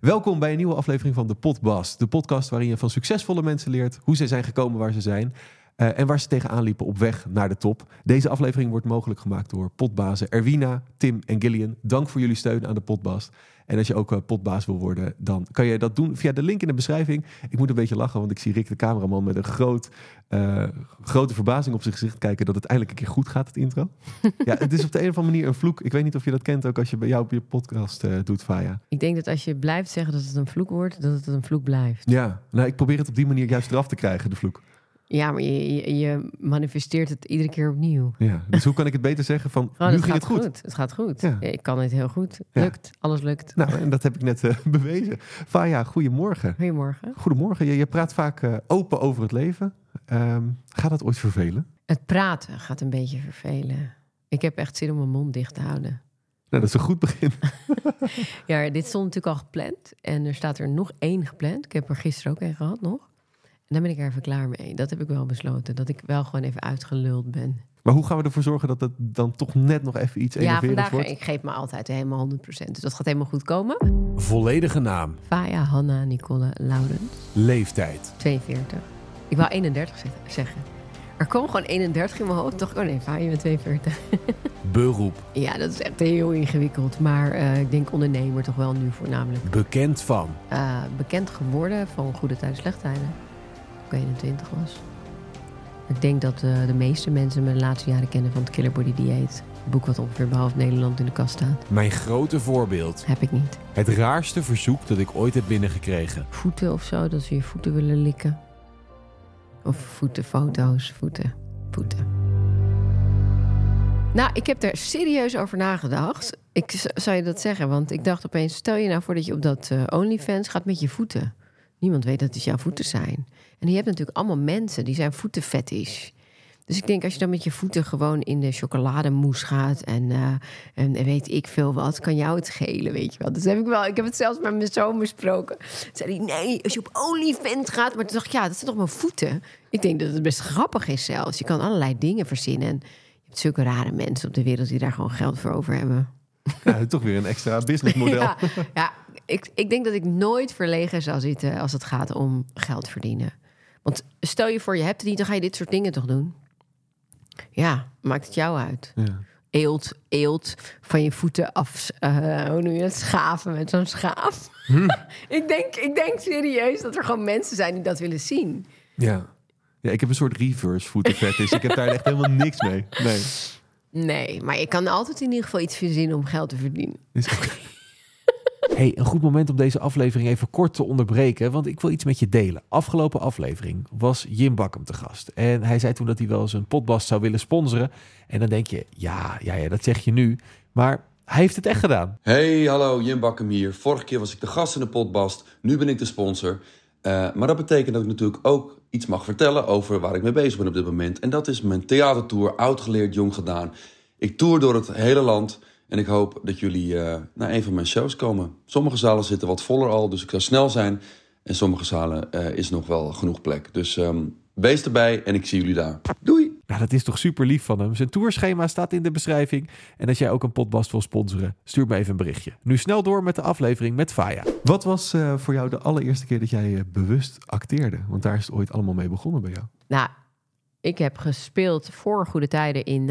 Welkom bij een nieuwe aflevering van de Podbast. De podcast waarin je van succesvolle mensen leert hoe ze zijn gekomen waar ze zijn. En waar ze tegenaan liepen op weg naar de top. Deze aflevering wordt mogelijk gemaakt door potbazen Erwina, Tim en Gillian. Dank voor jullie steun aan de Podbast. En als je ook potbaas wil worden, dan kan je dat doen via de link in de beschrijving. Ik moet een beetje lachen, want ik zie Rick de cameraman met een grote verbazing op zijn gezicht kijken dat het eindelijk een keer goed gaat, het intro. Ja, het is op de een of andere manier een vloek. Ik weet niet of je dat kent ook als je bij jou op je podcast doet, Faya. Ik denk dat als je blijft zeggen dat het een vloek wordt, dat het een vloek blijft. Ja, nou, ik probeer het op die manier juist eraf te krijgen, de vloek. Ja, maar je manifesteert het iedere keer opnieuw. Ja, dus hoe kan ik het beter zeggen van, nu ging het goed? Het gaat goed. Ja. Ik kan het heel goed. Ja. Lukt. Alles lukt. Nou, en dat heb ik net bewezen. Faya, goedemorgen. Goedemorgen. Goedemorgen. Je praat vaak open over het leven. Gaat dat ooit vervelen? Het praten gaat een beetje vervelen. Ik heb echt zin om mijn mond dicht te houden. Nou, dat is een goed begin. Ja, dit stond natuurlijk al gepland. En er staat er nog 1 gepland. Ik heb er gisteren ook 1 gehad nog. En dan ben ik er even klaar mee. Dat heb ik wel besloten. Dat ik wel gewoon even uitgeluld ben. Maar hoe gaan we ervoor zorgen dat het dan toch net nog even iets enerverends wordt? Ik geef me altijd helemaal 100%. Dus dat gaat helemaal goed komen. Volledige naam. Faya Hanna Nicole Laurens. Leeftijd. 42. Ik wou 31 zeggen. Er kwam gewoon 31 in mijn hoofd. Toch, oh nee, Faya, je bent 42. Beroep. Ja, dat is echt heel ingewikkeld. Maar ik denk ondernemer toch wel nu voornamelijk. Bekend van. Bekend geworden van Goede Tijden, Slechte Tijden. Toen ik 21 was. Ik denk dat de meeste mensen me de laatste jaren kennen van het Killer Body Dieet. Het boek wat ongeveer behalve Nederland in de kast staat. Mijn grote voorbeeld. Heb ik niet. Het raarste verzoek dat ik ooit heb binnengekregen. Voeten of zo, dat ze je voeten willen likken. Of voetenfoto's, voeten. Nou, ik heb er serieus over nagedacht. Zou je dat zeggen? Want ik dacht opeens, stel je nou voor dat je op dat OnlyFans gaat met je voeten. Niemand weet dat het jouw voeten zijn. En je hebt natuurlijk allemaal mensen die zijn voetenfetish. Dus ik denk, als je dan met je voeten gewoon in de chocolademousse gaat en weet ik veel wat, kan jou het schelen, weet je wel. Dus heb ik heb het zelfs met mijn zoon besproken. Toen zei hij, nee, als je op OnlyFans gaat. Maar toen dacht ik, ja, dat zijn toch mijn voeten? Ik denk dat het best grappig is zelfs. Je kan allerlei dingen verzinnen. En je hebt zulke rare mensen op de wereld die daar gewoon geld voor over hebben. Ja, toch weer een extra businessmodel. Ja, ik denk dat ik nooit verlegen zou zitten als het gaat om geld verdienen. Want stel je voor, je hebt het niet, dan ga je dit soort dingen toch doen? Ja, maakt het jou uit. Ja. Eelt van je voeten af. Hoe noem je dat? Schaven met zo'n schaaf. Ik denk serieus dat er gewoon mensen zijn die dat willen zien. Ja, ik heb een soort reverse voetenfetish. Ik heb daar echt helemaal niks mee. Nee, maar je kan altijd in ieder geval iets verzinnen om geld te verdienen. Hey, een goed moment om deze aflevering even kort te onderbreken, want ik wil iets met je delen. Afgelopen aflevering was Jim Bakkum te gast. En hij zei toen dat hij wel eens een Podbast zou willen sponsoren. En dan denk je, ja, dat zeg je nu. Maar hij heeft het echt gedaan. Hey, hallo, Jim Bakkum hier. Vorige keer was ik de gast in de Podbast. Nu ben ik de sponsor. Maar dat betekent dat ik natuurlijk ook iets mag vertellen over waar ik mee bezig ben op dit moment. En dat is mijn theatertour, oud geleerd, jong gedaan. Ik tour door het hele land. En ik hoop dat jullie naar een van mijn shows komen. Sommige zalen zitten wat voller al, dus ik zal snel zijn. En sommige zalen is nog wel genoeg plek. Dus wees erbij en ik zie jullie daar. Doei! Nou, dat is toch super lief van hem. Zijn tourschema staat in de beschrijving. En als jij ook een Podbast wil sponsoren, stuur me even een berichtje. Nu snel door met de aflevering met Faya. Wat was voor jou de allereerste keer dat jij bewust acteerde? Want daar is het ooit allemaal mee begonnen bij jou. Nou, ik heb gespeeld voor Goede Tijden in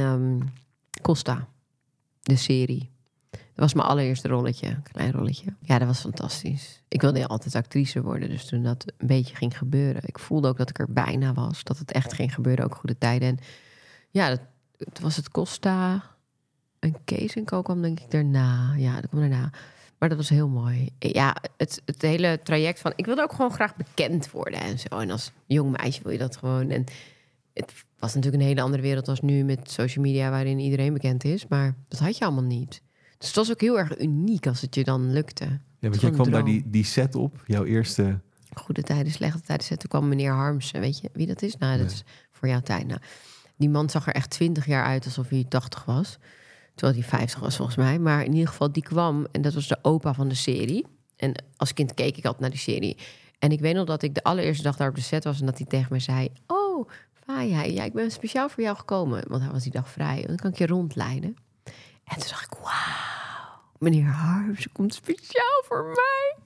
Costa. De serie. Dat was mijn allereerste rolletje. Een klein rolletje. Ja, dat was fantastisch. Ik wilde altijd actrice worden. Dus toen dat een beetje ging gebeuren. Ik voelde ook dat ik er bijna was. Dat het echt ging gebeuren. Ook Goede Tijden. En ja, het was het Costa. En Kees en Co kwam denk ik daarna. Ja, dat kwam daarna. Maar dat was heel mooi. Ja, het hele traject van... Ik wilde ook gewoon graag bekend worden en zo. En als jong meisje wil je dat gewoon. En het was natuurlijk een hele andere wereld als nu met social media, waarin iedereen bekend is. Maar dat had je allemaal niet. Dus het was ook heel erg uniek als het je dan lukte. Ja, want jij kwam daar die set op, jouw eerste... Goede Tijden, Slechte Tijden set. Toen kwam meneer Harmsen. Weet je wie dat is? Nou, dat is voor jouw tijd. Nou, die man zag er echt 20 jaar uit alsof hij 80 was. Terwijl hij 50 was volgens mij. Maar in ieder geval, die kwam. En dat was de opa van de serie. En als kind keek ik altijd naar die serie. En ik weet nog dat ik de allereerste dag daar op de set was. En dat hij tegen me zei... Oh, Faya, ja, ik ben speciaal voor jou gekomen. Want hij was die dag vrij. En dan kan ik je rondleiden. En toen dacht ik, wauw. Meneer Harmsen komt speciaal voor mij.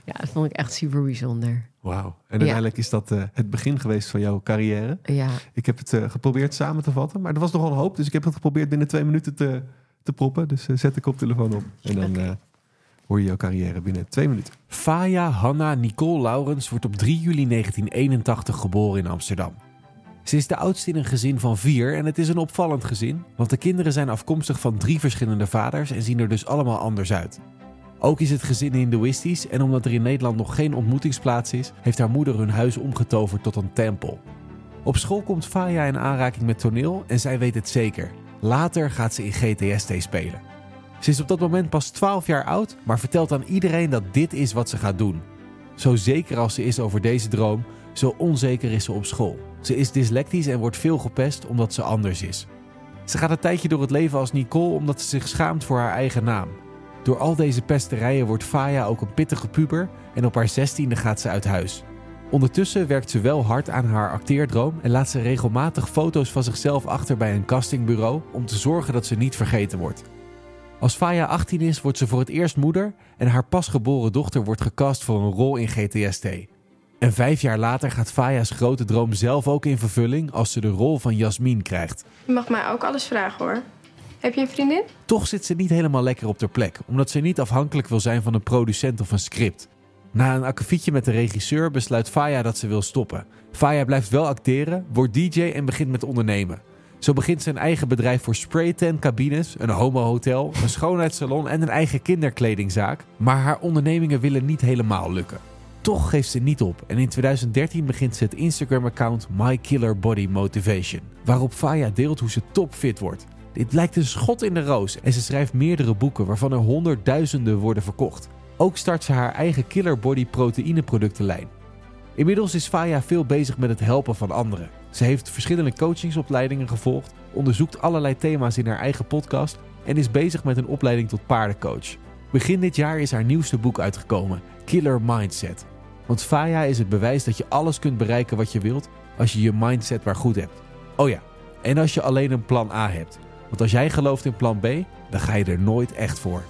Ja, dat vond ik echt super bijzonder. Wauw. En uiteindelijk is dat het begin geweest van jouw carrière. Ja. Ik heb het geprobeerd samen te vatten, maar er was nogal een hoop. Dus ik heb het geprobeerd binnen 2 minuten te proppen. Dus zet de koptelefoon op. En dan hoor je jouw carrière binnen 2 minuten. Faya Hanna Nicole Laurens wordt op 3 juli 1981 geboren in Amsterdam. Ze is de oudste in een gezin van 4 en het is een opvallend gezin, want de kinderen zijn afkomstig van 3 verschillende vaders en zien er dus allemaal anders uit. Ook is het gezin hindoeïstisch en omdat er in Nederland nog geen ontmoetingsplaats is, heeft haar moeder hun huis omgetoverd tot een tempel. Op school komt Faya in aanraking met toneel en zij weet het zeker. Later gaat ze in GTST spelen. Ze is op dat moment pas 12 jaar oud, maar vertelt aan iedereen dat dit is wat ze gaat doen. Zo zeker als ze is over deze droom, zo onzeker is ze op school. Ze is dyslectisch en wordt veel gepest omdat ze anders is. Ze gaat een tijdje door het leven als Nicole omdat ze zich schaamt voor haar eigen naam. Door al deze pesterijen wordt Faya ook een pittige puber en op haar 16e gaat ze uit huis. Ondertussen werkt ze wel hard aan haar acteerdroom en laat ze regelmatig foto's van zichzelf achter bij een castingbureau om te zorgen dat ze niet vergeten wordt. Als Faya 18 is, wordt ze voor het eerst moeder en haar pasgeboren dochter wordt gecast voor een rol in GTST. En 5 jaar later gaat Faya's grote droom zelf ook in vervulling als ze de rol van Jasmine krijgt. Je mag mij ook alles vragen, hoor. Heb je een vriendin? Toch zit ze niet helemaal lekker op haar plek, omdat ze niet afhankelijk wil zijn van een producent of een script. Na een akkefietje met de regisseur besluit Faya dat ze wil stoppen. Faya blijft wel acteren, wordt DJ en begint met ondernemen. Zo begint ze een eigen bedrijf voor spraytan cabines, een homohotel, een schoonheidssalon en een eigen kinderkledingzaak. Maar haar ondernemingen willen niet helemaal lukken. Toch geeft ze niet op en in 2013 begint ze het Instagram-account My Killer Body Motivation, waarop Faya deelt hoe ze topfit wordt. Dit lijkt een schot in de roos en ze schrijft meerdere boeken waarvan er honderdduizenden worden verkocht. Ook start ze haar eigen Killer Body proteïneproductenlijn. Inmiddels is Faya veel bezig met het helpen van anderen. Ze heeft verschillende coachingsopleidingen gevolgd, onderzoekt allerlei thema's in haar eigen podcast en is bezig met een opleiding tot paardencoach. Begin dit jaar is haar nieuwste boek uitgekomen, Killer Mindset. Want Faya is het bewijs dat je alles kunt bereiken wat je wilt als je je mindset maar goed hebt. Oh ja, en als je alleen een plan A hebt. Want als jij gelooft in plan B, dan ga je er nooit echt voor.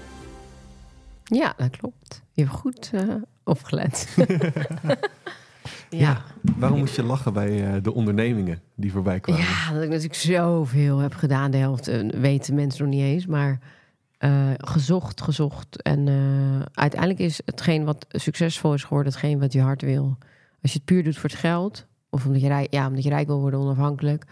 Ja, dat klopt. Je hebt goed opgelet. Ja. Waarom moest je lachen bij de ondernemingen die voorbij kwamen? Ja, dat ik natuurlijk zoveel heb gedaan. De helft weten mensen nog niet eens. Maar gezocht. En uiteindelijk is hetgeen wat succesvol is geworden, hetgeen wat je hart wil. Als je het puur doet voor het geld, of omdat je rijk wil worden, onafhankelijk,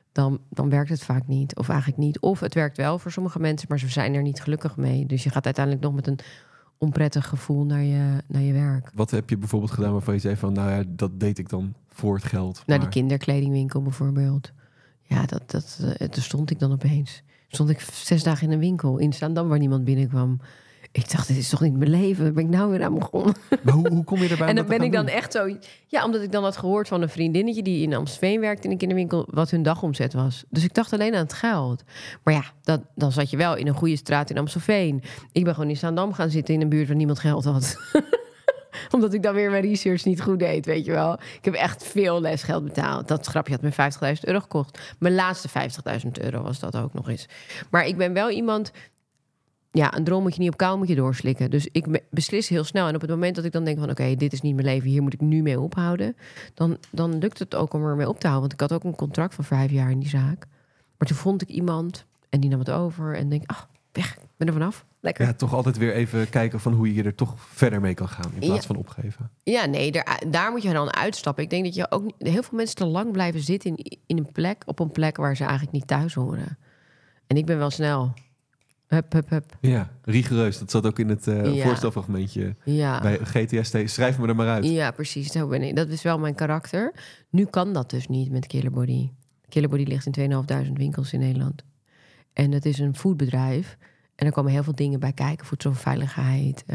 dan werkt het vaak niet. Of eigenlijk niet. Of het werkt wel voor sommige mensen, maar ze zijn er niet gelukkig mee. Dus je gaat uiteindelijk nog met een onprettig gevoel naar je werk. Wat heb je bijvoorbeeld gedaan waarvan je zei van, nou ja, dat deed ik dan voor het geld? Naar die kinderkledingwinkel bijvoorbeeld. Ja, daar stond ik dan opeens. Stond ik 6 dagen in een winkel in Zaandam waar niemand binnenkwam. Ik dacht, dit is toch niet mijn leven? Ben ik nou weer aan begonnen? Maar hoe kom je erbij? En dan ben ik dan echt zo... Ja, omdat ik dan had gehoord van een vriendinnetje die in Amstelveen werkte in een kinderwinkel, wat hun dagomzet was. Dus ik dacht alleen aan het geld. Maar ja, dan zat je wel in een goede straat in Amstelveen. Ik ben gewoon in Zaandam gaan zitten in een buurt waar niemand geld had. Omdat ik dan weer mijn research niet goed deed, weet je wel. Ik heb echt veel lesgeld betaald. Dat grapje had me €50.000 gekost. Mijn laatste €50.000 was dat ook nog eens. Maar ik ben wel iemand... Ja, een droom moet je niet op kou, moet je doorslikken. Dus ik beslis heel snel. En op het moment dat ik dan denk van, oké, dit is niet mijn leven, hier moet ik nu mee ophouden, dan lukt het ook om ermee op te houden. Want ik had ook een contract van 5 jaar in die zaak. Maar toen vond ik iemand en die nam het over en denk, weg, ik ben er vanaf. Lekker. Ja, toch altijd weer even kijken van hoe je er toch verder mee kan gaan in plaats van opgeven. Ja, nee, daar moet je dan uitstappen. Ik denk dat je ook heel veel mensen te lang blijven zitten op een plek waar ze eigenlijk niet thuis horen. En ik ben wel snel. Hup. Ja, rigoureus. Dat zat ook in het voorstelfragmentje bij GTST. Schrijf me er maar uit. Ja, precies. Zo ben ik. Dat is wel mijn karakter. Nu kan dat dus niet met Killer Body. Killer Body ligt in 2.500 winkels in Nederland. En het is een foodbedrijf. En er komen heel veel dingen bij kijken. Voedselveiligheid,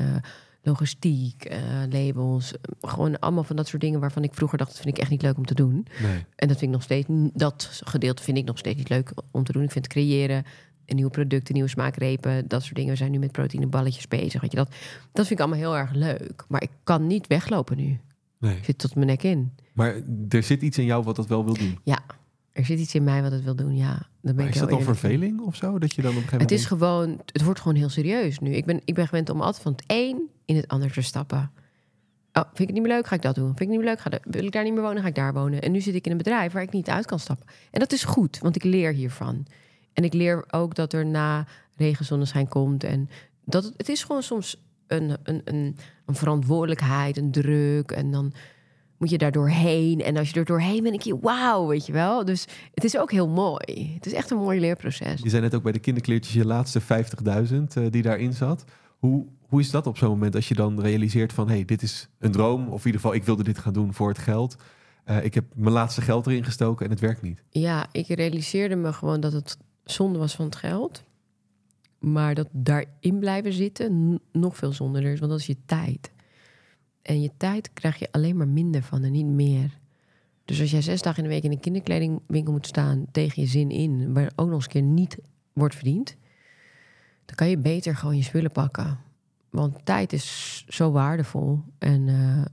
logistiek, labels. Gewoon allemaal van dat soort dingen waarvan ik vroeger dacht, dat vind ik echt niet leuk om te doen. Nee. En dat vind ik nog steeds, dat gedeelte vind ik nog steeds niet leuk om te doen. Ik vind het creëren, nieuwe producten, nieuwe smaakrepen, dat soort dingen. We zijn nu met proteïneballetjes bezig. Weet je, dat vind ik allemaal heel erg leuk. Maar ik kan niet weglopen nu. Nee. Ik zit tot mijn nek in. Maar er zit iets in jou wat dat wel wil doen. Ja, er zit iets in mij wat het wil doen, ja. Dan ben Is ik dat dan verveling of zo? Dat je dan op een gegeven moment het wordt gewoon heel serieus nu. Ik ben gewend om altijd van het een in het ander te stappen. vind ik het niet meer leuk, ga ik dat doen. Vind ik niet meer leuk, wil ik daar niet meer wonen, ga ik daar wonen. En nu zit ik in een bedrijf waar ik niet uit kan stappen. En dat is goed, want ik leer hiervan. En ik leer ook dat er na regen zonneschijn komt. En dat het is gewoon soms een verantwoordelijkheid, een druk. En dan moet je daar doorheen. En als je er doorheen bent, denk je, wauw, weet je wel. Dus het is ook heel mooi. Het is echt een mooi leerproces. Je zei net ook bij de kinderkleertjes je laatste 50.000 die daarin zat. Hoe is dat op zo'n moment als je dan realiseert van... hey, dit is een droom, of in ieder geval ik wilde dit gaan doen voor het geld. Ik heb mijn laatste geld erin gestoken en het werkt niet. Ja, ik realiseerde me gewoon dat het zonde was van het geld. Maar dat daarin blijven zitten nog veel zonderder is, want dat is je tijd. En je tijd krijg je alleen maar minder van en niet meer. Dus als jij 6 dagen in de week in een kinderkledingwinkel moet staan tegen je zin in... waar ook nog eens een keer niet wordt verdiend... dan kan je beter gewoon je spullen pakken. Want tijd is zo waardevol en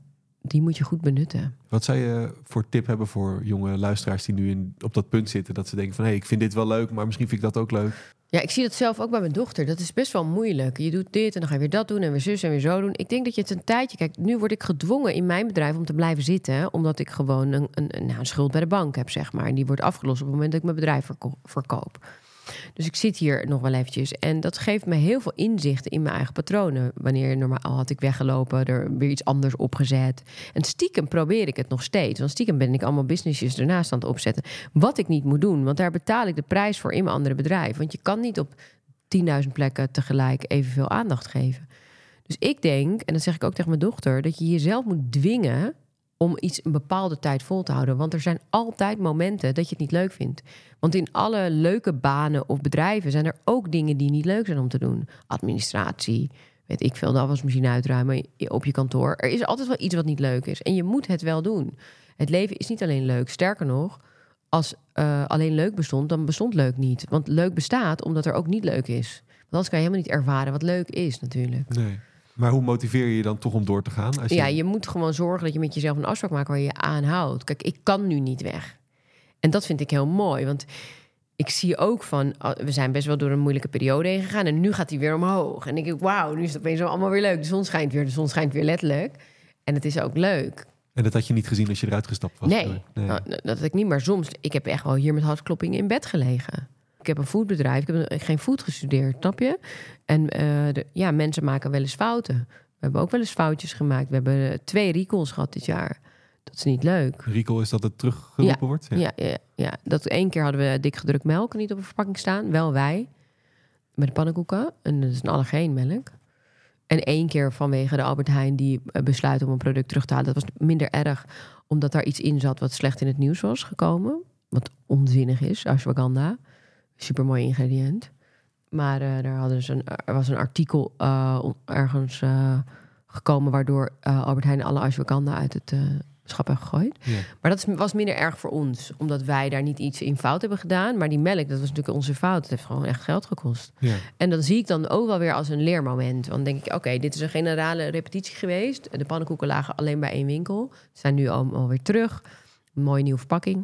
die moet je goed benutten. Wat zou je voor tip hebben voor jonge luisteraars die nu op dat punt zitten... dat ze denken van, hey, ik vind dit wel leuk, maar misschien vind ik dat ook leuk. Ja, ik zie dat zelf ook bij mijn dochter. Dat is best wel moeilijk. Je doet dit en dan ga je weer dat doen en weer zus en weer zo doen. Ik denk dat je het een tijdje... Kijk, nu word ik gedwongen in mijn bedrijf om te blijven zitten... omdat ik gewoon een schuld bij de bank heb, zeg maar. En die wordt afgelost op het moment dat ik mijn bedrijf verkoop. Dus ik zit hier nog wel eventjes. En dat geeft me heel veel inzichten in mijn eigen patronen. Wanneer normaal had ik weggelopen, er weer iets anders opgezet. En stiekem probeer ik het nog steeds. Want stiekem ben ik allemaal businessjes ernaast aan het opzetten. Wat ik niet moet doen, want daar betaal ik de prijs voor in mijn andere bedrijf. Want je kan niet op 10.000 plekken tegelijk evenveel aandacht geven. Dus ik denk, en dat zeg ik ook tegen mijn dochter... dat je jezelf moet dwingen om iets een bepaalde tijd vol te houden. Want er zijn altijd momenten dat je het niet leuk vindt. Want in alle leuke banen of bedrijven... zijn er ook dingen die niet leuk zijn om te doen. Administratie, weet ik veel, de afwasmachine uitruimen op je kantoor. Er is altijd wel iets wat niet leuk is. En je moet het wel doen. Het leven is niet alleen leuk. Sterker nog, als alleen leuk bestond, dan bestond leuk niet. Want leuk bestaat omdat er ook niet leuk is. Want anders kan je helemaal niet ervaren wat leuk is natuurlijk. Nee. Maar hoe motiveer je je dan toch om door te gaan? Als je... Ja, je moet gewoon zorgen dat je met jezelf een afspraak maakt waar je je aanhoudt. Kijk, ik kan nu niet weg. En dat vind ik heel mooi, want ik zie ook van... we zijn best wel door een moeilijke periode heen gegaan... en nu gaat hij weer omhoog. En ik denk, wauw, nu is het opeens allemaal weer leuk. De zon schijnt weer letterlijk. En het is ook leuk. En dat had je niet gezien als je eruit gestapt was? Nee. Dat had ik niet. Maar soms, ik heb echt wel hier met hartklopping in bed gelegen. Ik heb een foodbedrijf, ik heb geen food gestudeerd, snap je? En mensen maken wel eens fouten. We hebben ook wel eens foutjes gemaakt. We hebben 2 recalls gehad dit jaar. Dat is niet leuk. Recall is dat het teruggeroepen wordt? Ja. Dat 1 keer hadden we dik gedrukt melk niet op een verpakking staan. Wel wij. Met de pannenkoeken. En dat is een allergeenmelk. En 1 keer vanwege de Albert Heijn die besluit om een product terug te halen. Dat was minder erg, omdat daar iets in zat wat slecht in het nieuws was gekomen. Wat onzinnig is, ashwagandha. Supermooi ingrediënt. Maar er was een artikel ergens gekomen... waardoor Albert Heijn alle ashwagandha uit het schap heeft gegooid. Ja. Maar dat was minder erg voor ons. Omdat wij daar niet iets in fout hebben gedaan. Maar die melk, dat was natuurlijk onze fout. Het heeft gewoon echt geld gekost. Ja. En dat zie ik dan ook wel weer als een leermoment. Want dan denk ik, oké, dit is een generale repetitie geweest. De pannenkoeken lagen alleen bij 1 winkel. Ze zijn nu alweer terug. Een mooie nieuwe verpakking.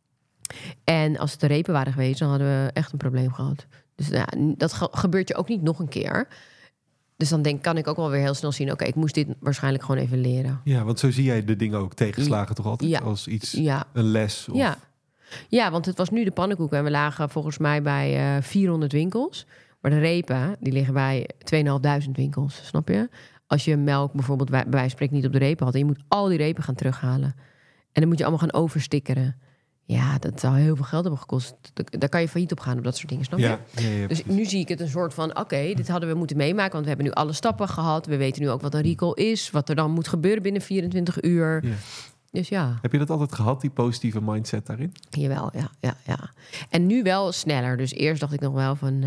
En als het de repen waren geweest, dan hadden we echt een probleem gehad. Dus dat gebeurt je ook niet nog een keer. Dus dan kan ik ook wel weer heel snel zien... oké, ik moest dit waarschijnlijk gewoon even leren. Ja, want zo zie jij de dingen ook tegenslagen toch altijd? Als iets, een les? Of... Ja, want het was nu de pannenkoeken... en we lagen volgens mij bij 400 winkels. Maar de repen, die liggen bij 2.500 winkels, snap je? Als je melk bijvoorbeeld bij wijze van spreken niet op de repen had... en je moet al die repen gaan terughalen. En dan moet je allemaal gaan overstikkeren. Ja, dat zou heel veel geld hebben gekost. Daar kan je failliet op gaan op dat soort dingen, snap je? Ja, dus nu zie ik het een soort van... oké, dit hadden we moeten meemaken... want we hebben nu alle stappen gehad. We weten nu ook wat een recall is. Wat er dan moet gebeuren binnen 24 uur. Ja. Dus ja. Heb je dat altijd gehad, die positieve mindset daarin? Jawel, ja. En nu wel sneller. Dus eerst dacht ik nog wel van...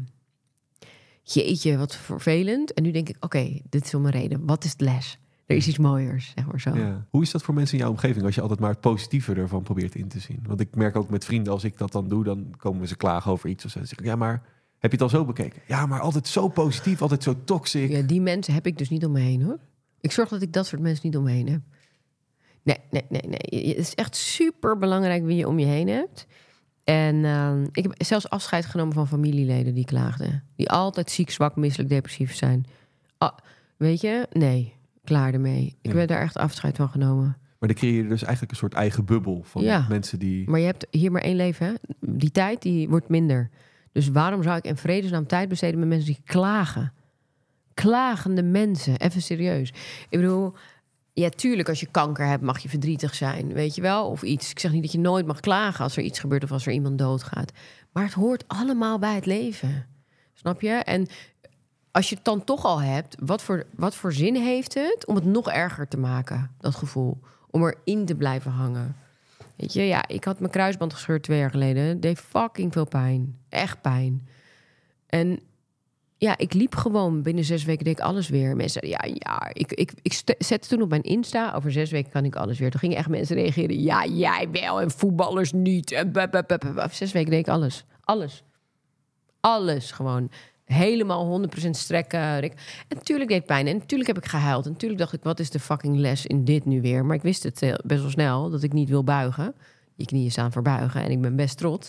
jeetje, wat vervelend. En nu denk ik, oké, dit is om een reden. Wat is de les? Er is iets mooiers, zeg maar zo. Ja. Hoe is dat voor mensen in jouw omgeving... als je altijd maar het positieve ervan probeert in te zien? Want ik merk ook met vrienden, als ik dat dan doe... dan komen ze klagen over iets of zo. Dan zeg ik, ja, maar heb je het al zo bekeken? Ja, maar altijd zo positief, altijd zo toxic. Ja, die mensen heb ik dus niet om me heen, hoor. Ik zorg dat ik dat soort mensen niet om me heen heb. Nee. Het is echt super belangrijk wie je om je heen hebt. En ik heb zelfs afscheid genomen van familieleden die klaagden. Die altijd ziek, zwak, misselijk, depressief zijn. Weet je? Nee. klaar ermee. Ik heb daar echt afscheid van genomen. Maar dan creëer je dus eigenlijk een soort eigen bubbel van mensen die... Maar je hebt hier maar 1 leven, hè? Die tijd die wordt minder. Dus waarom zou ik in vredesnaam tijd besteden met mensen die klagen? Klagende mensen, even serieus. Ik bedoel, ja, tuurlijk, als je kanker hebt, mag je verdrietig zijn, weet je wel? Of iets. Ik zeg niet dat je nooit mag klagen als er iets gebeurt of als er iemand doodgaat. Maar het hoort allemaal bij het leven. Snap je? En als je het dan toch al hebt, wat voor zin heeft het om het nog erger te maken, dat gevoel? Om erin te blijven hangen. Weet je, ja, ik had mijn kruisband gescheurd 2 jaar geleden. Het deed fucking veel pijn. Echt pijn. En ja, ik liep gewoon. Binnen 6 weken deed ik alles weer. Mensen zeiden, ja. Ik zette toen op mijn Insta, over 6 weken kan ik alles weer. Toen gingen echt mensen reageren, ja, jij wel en voetballers niet. En 6 weken deed ik alles. Alles gewoon. Helemaal 100% strekken. En natuurlijk deed het pijn. En natuurlijk heb ik gehuild. En natuurlijk dacht ik, wat is de fucking les in dit nu weer? Maar ik wist het best wel snel, dat ik niet wil buigen. Je knieën staan voor buigen. En ik ben best trots.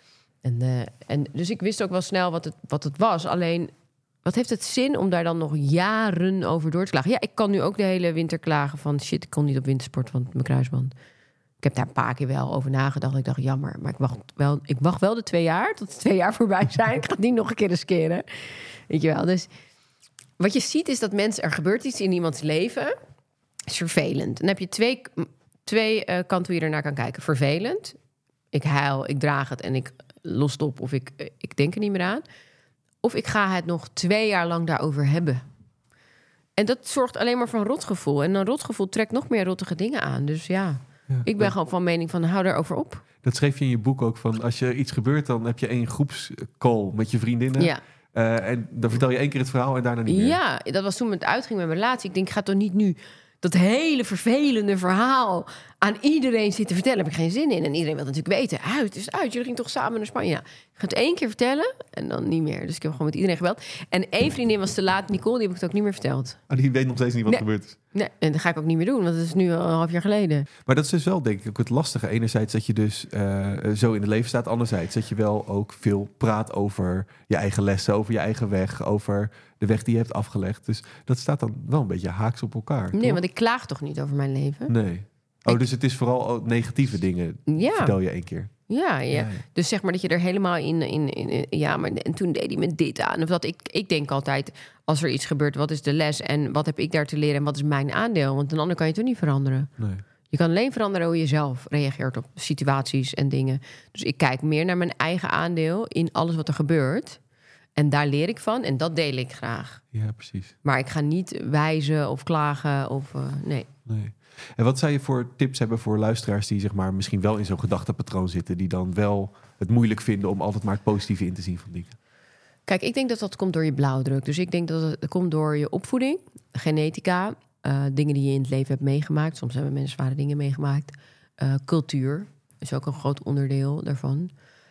En dus ik wist ook wel snel wat het was. Alleen, wat heeft het zin om daar dan nog jaren over door te klagen? Ja, ik kan nu ook de hele winter klagen van... shit, ik kon niet op wintersport van mijn kruisband. Ik heb daar een paar keer wel over nagedacht. Ik dacht, jammer, maar ik wacht wel de 2 jaar... tot de 2 jaar voorbij zijn. Ik ga het niet nog een keer riskeren. Weet je wel, dus... Wat je ziet is dat er gebeurt iets in iemands leven. Is vervelend. Dan heb je twee kanten hoe je ernaar kan kijken. Vervelend. Ik huil, ik draag het en ik los het op... of ik denk er niet meer aan... Of ik ga het nog 2 jaar lang daarover hebben. En dat zorgt alleen maar voor rotgevoel. En een rotgevoel trekt nog meer rottige dingen aan. Dus ja, ik ben gewoon van mening van hou daarover op. Dat schreef je in je boek ook van... als je iets gebeurt, dan heb je 1 groepscall met je vriendinnen. Ja. En dan vertel je 1 keer het verhaal en daarna niet meer. Ja, dat was toen het uitging met mijn relatie. Ik denk, ik ga toch niet nu dat hele vervelende verhaal aan iedereen zitten vertellen. Daar heb ik geen zin in. En iedereen wil natuurlijk weten. Het is uit. Jullie gingen toch samen naar Spanje? Ja, ik ga het 1 keer vertellen en dan niet meer. Dus ik heb gewoon met iedereen gebeld. En 1 vriendin was te laat, Nicole, die heb ik het ook niet meer verteld. Die weet nog steeds niet wat gebeurd is. Nee, en dat ga ik ook niet meer doen, want het is nu al 1,5 jaar geleden. Maar dat is dus wel, denk ik, ook het lastige. Enerzijds dat je dus zo in het leven staat. Anderzijds dat je wel ook veel praat over je eigen lessen, over je eigen weg, over de weg die je hebt afgelegd. Dus dat staat dan wel een beetje haaks op elkaar. Nee, toch? want ik klaag toch niet over mijn leven? Nee. Dus het is vooral negatieve dingen, vertel je 1 keer. Ja. Dus zeg maar dat je er helemaal in ja, maar en toen deed hij me dit aan. Of dat ik denk altijd, als er iets gebeurt, wat is de les en wat heb ik daar te leren en wat is mijn aandeel? Want een ander kan je toch niet veranderen. Nee. Je kan alleen veranderen hoe je zelf reageert op situaties en dingen. Dus ik kijk meer naar mijn eigen aandeel in alles wat er gebeurt. En daar leer ik van en dat deel ik graag. Ja, precies. Maar ik ga niet wijzen of klagen of nee. En wat zou je voor tips hebben voor luisteraars die zeg maar misschien wel in zo'n gedachtepatroon zitten, die dan wel het moeilijk vinden om altijd maar het positieve in te zien van dingen? Kijk, ik denk dat dat komt door je blauwdruk. Dus ik denk dat het komt door je opvoeding, genetica, dingen die je in het leven hebt meegemaakt. Soms hebben mensen zware dingen meegemaakt. Cultuur is ook een groot onderdeel daarvan.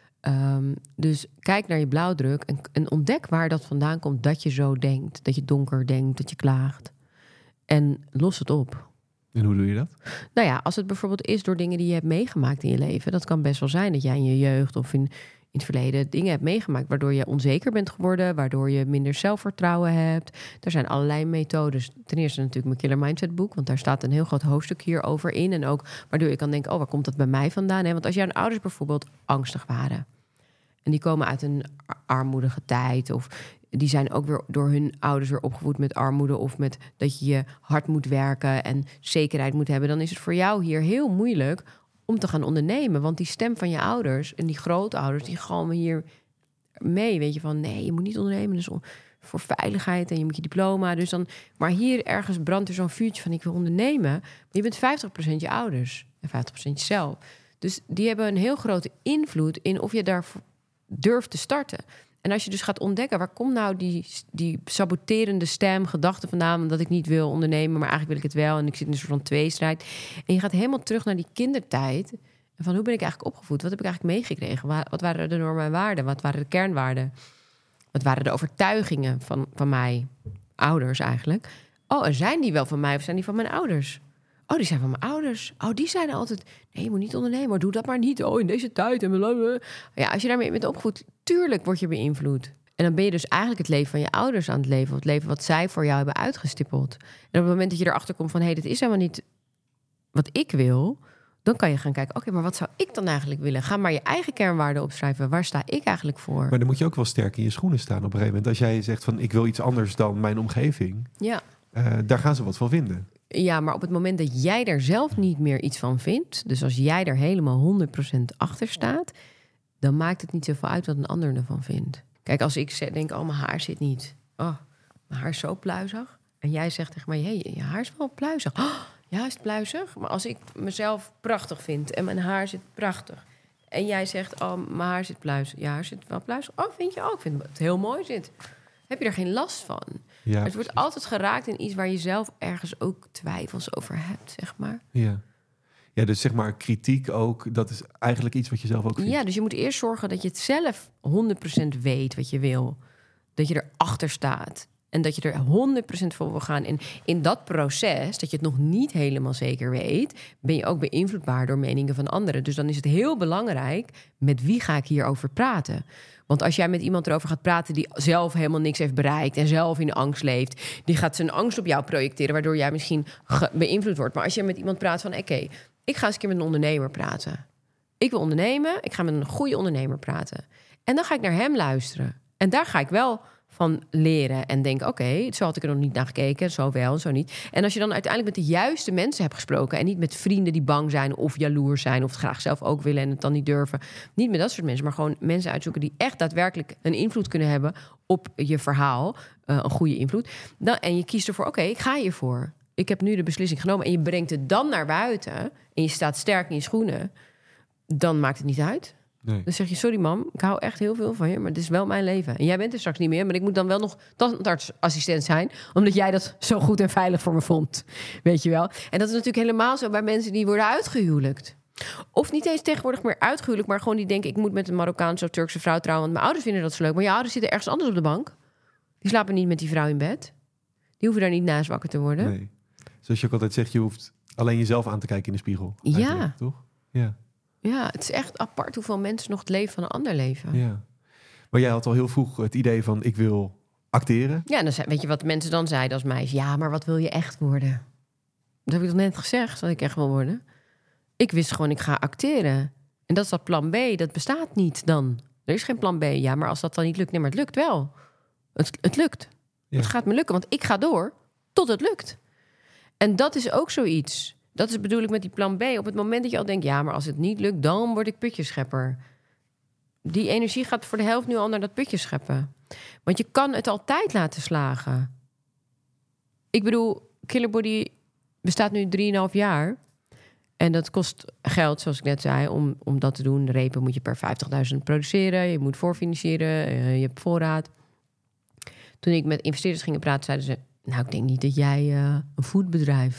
Dus kijk naar je blauwdruk en ontdek waar dat vandaan komt dat je zo denkt. Dat je donker denkt, dat je klaagt. En los het op. En hoe doe je dat? Nou ja, als het bijvoorbeeld is door dingen die je hebt meegemaakt in je leven. Dat kan best wel zijn dat jij in je jeugd of in het verleden dingen hebt meegemaakt waardoor je onzeker bent geworden, waardoor je minder zelfvertrouwen hebt. Er zijn allerlei methodes. Ten eerste natuurlijk mijn Killer Mindset boek, want daar staat een heel groot hoofdstuk hierover in. En ook waardoor je kan denken, waar komt dat bij mij vandaan? Want als jouw ouders bijvoorbeeld angstig waren en die komen uit een armoedige tijd of die zijn ook weer door hun ouders weer opgevoed met armoede of met dat je hard moet werken en zekerheid moet hebben, dan is het voor jou hier heel moeilijk om te gaan ondernemen. Want die stem van je ouders en die grootouders, die komen hier mee. Weet je, van nee, je moet niet ondernemen. Dus voor veiligheid en je moet je diploma. Dus dan, maar hier ergens brandt er zo'n vuurtje van ik wil ondernemen. Maar je bent 50% je ouders en 50% jezelf. Dus die hebben een heel grote invloed in of je daar durft te starten. En als je dus gaat ontdekken, waar komt nou die saboterende stem, gedachte vandaan, dat ik niet wil ondernemen, maar eigenlijk wil ik het wel en ik zit in een soort van tweestrijd. En je gaat helemaal terug naar die kindertijd. En van hoe ben ik eigenlijk opgevoed? Wat heb ik eigenlijk meegekregen? Wat waren de normen en waarden? Wat waren de kernwaarden? Wat waren de overtuigingen van mij? Ouders eigenlijk. Oh, en zijn die wel van mij of zijn die van mijn ouders? Oh, die zijn van mijn ouders. Oh, die zeiden altijd, nee, je moet niet ondernemen, maar doe dat maar niet. Oh, in deze tijd. En blablabla. Ja, als je daarmee bent opgevoed, tuurlijk word je beïnvloed. En dan ben je dus eigenlijk het leven van je ouders aan het leven. Of het leven wat zij voor jou hebben uitgestippeld. En op het moment dat je erachter komt van... dit is helemaal niet wat ik wil... dan kan je gaan kijken, oké, maar wat zou ik dan eigenlijk willen? Ga maar je eigen kernwaarden opschrijven. Waar sta ik eigenlijk voor? Maar dan moet je ook wel sterk in je schoenen staan op een gegeven moment. Als jij zegt van, ik wil iets anders dan mijn omgeving... Ja. Daar gaan ze wat van vinden. Ja, maar op het moment dat jij er zelf niet meer iets van vindt... dus als jij er helemaal 100% achter staat... dan maakt het niet zoveel uit wat een ander ervan vindt. Kijk, als ik denk, mijn haar zit niet. Oh, mijn haar is zo pluizig. En jij zegt tegen mij, hey, je haar is wel pluizig. Oh, ja, is het pluizig? Maar als ik mezelf prachtig vind en mijn haar zit prachtig... en jij zegt, mijn haar zit pluizig. Je haar zit wel pluizig. Oh, vind je ook? Ik vind het heel mooi zit. Heb je er geen last van? Ja, het wordt altijd geraakt in iets waar je zelf ergens ook twijfels over hebt, zeg maar. Ja. Ja, dus zeg maar kritiek ook, dat is eigenlijk iets wat je zelf ook vindt. Ja, dus je moet eerst zorgen dat je het zelf 100% weet wat je wil. Dat je erachter staat. En dat je er 100% voor wil gaan. En in dat proces, dat je het nog niet helemaal zeker weet... ben je ook beïnvloedbaar door meningen van anderen. Dus dan is het heel belangrijk, met wie ga ik hierover praten? Want als jij met iemand erover gaat praten... die zelf helemaal niks heeft bereikt en zelf in de angst leeft... die gaat zijn angst op jou projecteren... waardoor jij misschien beïnvloed wordt. Maar als je met iemand praat van... oké, ik ga eens een keer met een ondernemer praten. Ik wil ondernemen, ik ga met een goede ondernemer praten. En dan ga ik naar hem luisteren. En daar ga ik wel van leren en denken... oké, zo had ik er nog niet naar gekeken, zo wel, zo niet. En als je dan uiteindelijk met de juiste mensen hebt gesproken... en niet met vrienden die bang zijn of jaloers zijn... of het graag zelf ook willen en het dan niet durven... niet met dat soort mensen, maar gewoon mensen uitzoeken... die echt daadwerkelijk een invloed kunnen hebben op je verhaal. Een goede invloed. En je kiest ervoor, oké, ik ga hiervoor. Ik heb nu de beslissing genomen en je brengt het dan naar buiten... en je staat sterk in je schoenen... dan maakt het niet uit. Nee. Dan zeg je, sorry mam, ik hou echt heel veel van je... maar het is wel mijn leven. En jij bent er straks niet meer... maar ik moet dan wel nog tandartsassistent zijn... omdat jij dat zo goed en veilig voor me vond. Weet je wel? En dat is natuurlijk helemaal zo bij mensen die worden uitgehuwelijkt. Of niet eens tegenwoordig meer uitgehuwelijkt... maar gewoon die denken, ik moet met een Marokkaanse of Turkse vrouw trouwen... want mijn ouders vinden dat zo leuk. Maar je ouders zitten ergens anders op de bank. Die slapen niet met die vrouw in bed. Die hoeven daar niet naast wakker te worden. Nee. Zoals je ook altijd zegt, je hoeft alleen jezelf aan te kijken in de spiegel. Ja. Toch? Ja. Ja, het is echt apart hoeveel mensen nog het leven van een ander leven. Ja. Maar jij had al heel vroeg het idee van, ik wil acteren. Ja, en dan weet je wat mensen dan zeiden als meisje? Ja, maar wat wil je echt worden? Dat heb ik toch net gezegd, wat ik echt wil worden? Ik wist gewoon, ik ga acteren. En dat is dat plan B, dat bestaat niet dan. Er is geen plan B. Ja, maar als dat dan niet lukt, nee, maar het lukt wel. Het lukt. Ja. Het gaat me lukken, want ik ga door tot het lukt. En dat is ook zoiets. Dat is bedoel ik met die plan B. Op het moment dat je al denkt, ja, maar als het niet lukt... dan word ik putjeschepper. Die energie gaat voor de helft nu al naar dat putjescheppen. Want je kan het altijd laten slagen. Ik bedoel, Killerbody bestaat nu 3,5 jaar. En dat kost geld, zoals ik net zei, om dat te doen. De repen moet je per 50.000 produceren. Je moet voorfinancieren, je hebt voorraad. Toen ik met investeerders ging praten, zeiden ze... nou, ik denk niet dat jij een foodbedrijf...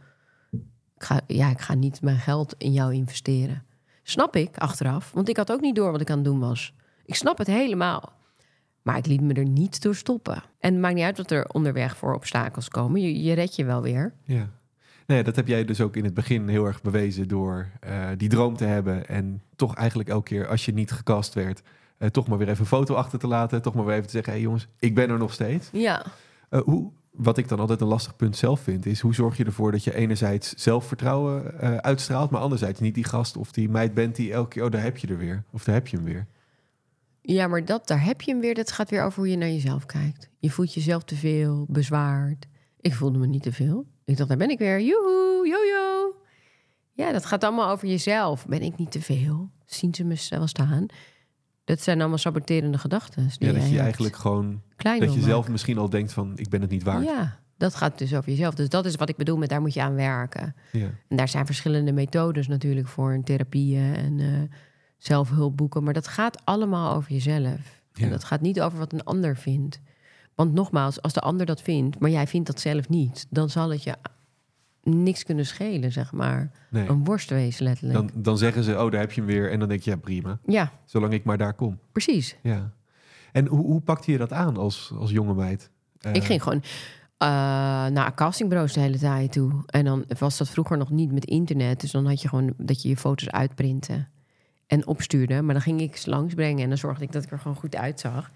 Ik ga niet mijn geld in jou investeren. Snap ik achteraf, want ik had ook niet door wat ik aan het doen was. Ik snap het helemaal. Maar ik liet me er niet door stoppen. En het maakt niet uit wat er onderweg voor obstakels komen. Je redt je wel weer. Ja. Nee, dat heb jij dus ook in het begin heel erg bewezen... door die droom te hebben en toch eigenlijk elke keer als je niet gecast werd... toch maar weer even een foto achter te laten. Toch maar weer even te zeggen, hey jongens, ik ben er nog steeds. Ja. Wat ik dan altijd een lastig punt zelf vind... is hoe zorg je ervoor dat je enerzijds zelfvertrouwen uitstraalt... maar anderzijds niet die gast of die meid bent die elke keer... oh, daar heb je er weer. Of daar heb je hem weer. Ja, maar daar heb je hem weer. Dat gaat weer over hoe je naar jezelf kijkt. Je voelt jezelf te veel, bezwaard. Ik voelde me niet te veel. Ik dacht, daar ben ik weer. Joehoe, jojo. Ja, dat gaat allemaal over jezelf. Ben ik niet te veel? Zien ze me wel staan? Dat zijn allemaal saboterende gedachten. Ja, dat je eigenlijk gewoon... klein dat je wil zelf maken. misschien al denkt van... ik ben het niet waard. Ja, dat gaat dus over jezelf. Dus dat is wat ik bedoel met daar moet je aan werken. Ja. En daar zijn verschillende methodes natuurlijk voor. En therapieën en zelfhulpboeken. Maar dat gaat allemaal over jezelf. Ja. En dat gaat niet over wat een ander vindt. Want nogmaals, als de ander dat vindt... maar jij vindt dat zelf niet... dan zal het je niks kunnen schelen, zeg maar. Nee. Een worst wezen, letterlijk. Dan zeggen ze, oh, daar heb je hem weer. En dan denk je, ja, prima. Ja, Zolang ik maar daar kom. precies. Ja. En hoe pakte je dat aan als jonge meid? Ik ging gewoon naar castingbureaus de hele tijd toe. En dan was dat vroeger nog niet met internet. Dus dan had je gewoon dat je foto's uitprinten en opstuurde. Maar dan ging ik ze langsbrengen en dan zorgde ik dat ik er gewoon goed uitzag.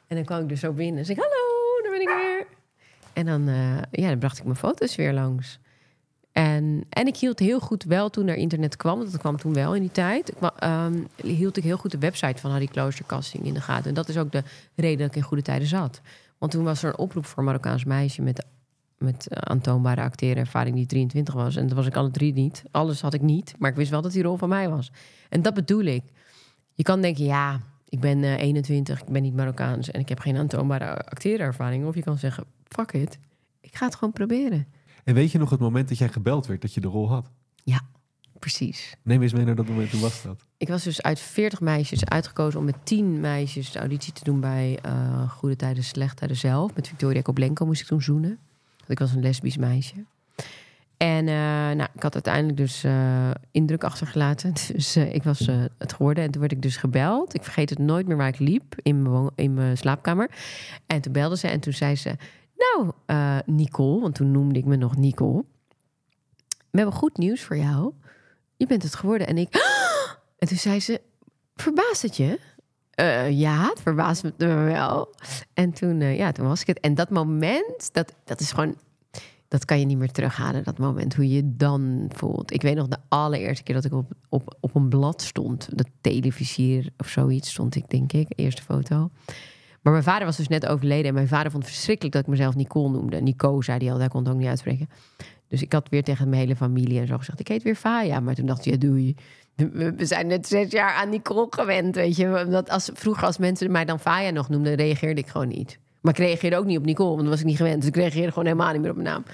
En dan kwam ik dus zo binnen. En zei ik, hallo, daar ben ik weer. En dan bracht ik mijn foto's weer langs. En ik hield heel goed wel toen er internet kwam. Dat kwam toen wel in die tijd. Hield ik heel goed de website van Harry Kloosterkasting in de gaten. En dat is ook de reden dat ik in Goede Tijden zat. Want toen was er een oproep voor een Marokkaans meisje... met aantoonbare acteerervaring die 23 was. En dat was ik alle 3 niet. Alles had ik niet. Maar ik wist wel dat die rol van mij was. En dat bedoel ik. Je kan denken, ja, ik ben 21, ik ben niet Marokkaans... en ik heb geen aantoonbare acteerervaring. Of je kan zeggen, fuck it. Ik ga het gewoon proberen. En weet je nog het moment dat jij gebeld werd, dat je de rol had? Ja, precies. Neem eens mee naar dat moment, hoe was dat? Ik was dus uit 40 meisjes uitgekozen om met 10 meisjes de auditie te doen bij Goede Tijden, Slechte Tijden zelf. Met Victoria Koblenko moest ik toen zoenen. Want ik was een lesbisch meisje. En ik had uiteindelijk dus indruk achtergelaten. Dus ik was het geworden. En toen werd ik dus gebeld. Ik vergeet het nooit meer waar ik liep in mijn slaapkamer. En toen belde ze en toen zei ze... Nou, Nicole, want toen noemde ik me nog Nicole. We hebben goed nieuws voor jou. Je bent het geworden. En ik... En toen zei ze, verbaast het je? Ja, het verbaast me wel. En toen was ik het. En dat moment, dat is gewoon... Dat kan je niet meer terughalen, dat moment. Hoe je dan voelt. Ik weet nog de allereerste keer dat ik op een blad stond. De televisier of zoiets stond ik, denk ik. Eerste foto. Maar mijn vader was dus net overleden. En mijn vader vond het verschrikkelijk dat ik mezelf Nicole noemde. Nico, zei hij al, hij kon het ook niet uitspreken. Dus ik had weer tegen mijn hele familie en zo gezegd... ik heet weer Faya. Maar toen dacht hij, ja, doei. We zijn net 6 jaar aan Nicole gewend, weet je. Dat vroeger als mensen mij dan Faya nog noemden... reageerde ik gewoon niet. Maar ik reageerde ook niet op Nicole, want dat was ik niet gewend. Dus ik reageerde gewoon helemaal niet meer op mijn naam.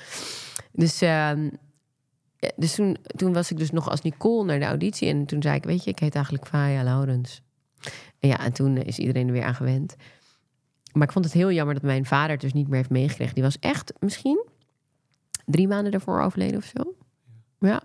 Dus toen was ik dus nog als Nicole naar de auditie. En toen zei ik, weet je, ik heet eigenlijk Faya Laurens. En toen is iedereen er weer aan gewend. Maar ik vond het heel jammer dat mijn vader het dus niet meer heeft meegekregen. Die was echt misschien 3 maanden daarvoor overleden of zo. Ja.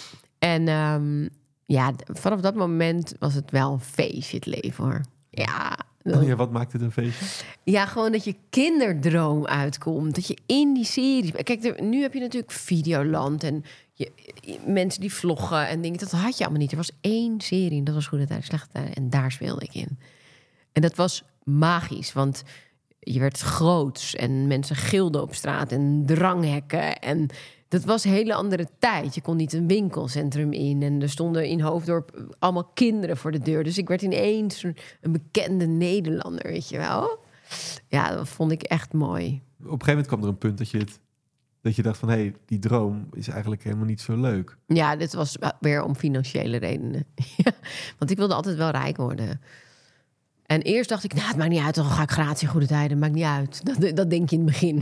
En vanaf dat moment was het wel een feestje, het leven, hoor. Ja. Ja, wat maakt het een feestje? Ja, gewoon dat je kinderdroom uitkomt. Dat je in die serie... Kijk, nu heb je natuurlijk Videoland en mensen die vloggen en dingen. Dat had je allemaal niet. Er was 1 serie en dat was Goede Tijden, Slechte Tijden. En daar speelde ik in. En dat was magisch, want je werd groots en mensen gilden op straat en dranghekken. En dat was een hele andere tijd. Je kon niet een winkelcentrum in en er stonden in Hoofddorp allemaal kinderen voor de deur. Dus ik werd ineens een bekende Nederlander, weet je wel. Ja, dat vond ik echt mooi. Op een gegeven moment kwam er een punt dat je dacht van... hé, die droom is eigenlijk helemaal niet zo leuk. Ja, dit was weer om financiële redenen. Want ik wilde altijd wel rijk worden. En eerst dacht ik, nou, het maakt niet uit, dan ga ik gratis in Goede Tijden. Maakt niet uit. Dat denk je in het begin.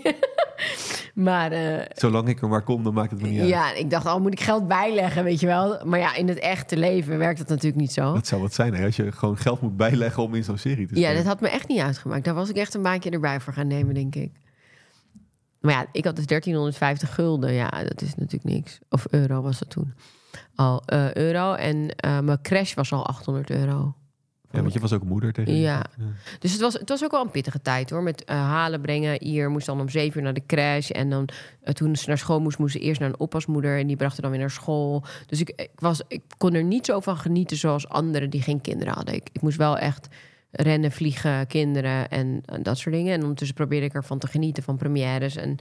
Maar zolang ik er maar kom, dan maakt het me niet uit. Ja, ik dacht, moet ik geld bijleggen, weet je wel. Maar ja, in het echte leven werkt dat natuurlijk niet zo. Dat zou wat zijn, hè? Als je gewoon geld moet bijleggen om in zo'n serie te spelen. Ja, dat had me echt niet uitgemaakt. Daar was ik echt een baantje erbij voor gaan nemen, denk ik. Maar ja, ik had dus 1350 gulden. Ja, dat is natuurlijk niks. Of euro was dat toen. Al euro. En mijn crash was al €800. Ja, want je was ook moeder tegen je. Ja. Dus het was ook wel een pittige tijd, hoor. Met halen, brengen. Ier moest dan om 7 uur naar de crash. En dan toen ze naar school moest ze eerst naar een oppasmoeder. En die bracht haar dan weer naar school. Dus ik kon er niet zo van genieten zoals anderen die geen kinderen hadden. Ik moest wel echt rennen, vliegen, kinderen en dat soort dingen. En ondertussen probeerde ik ervan te genieten, van premières. En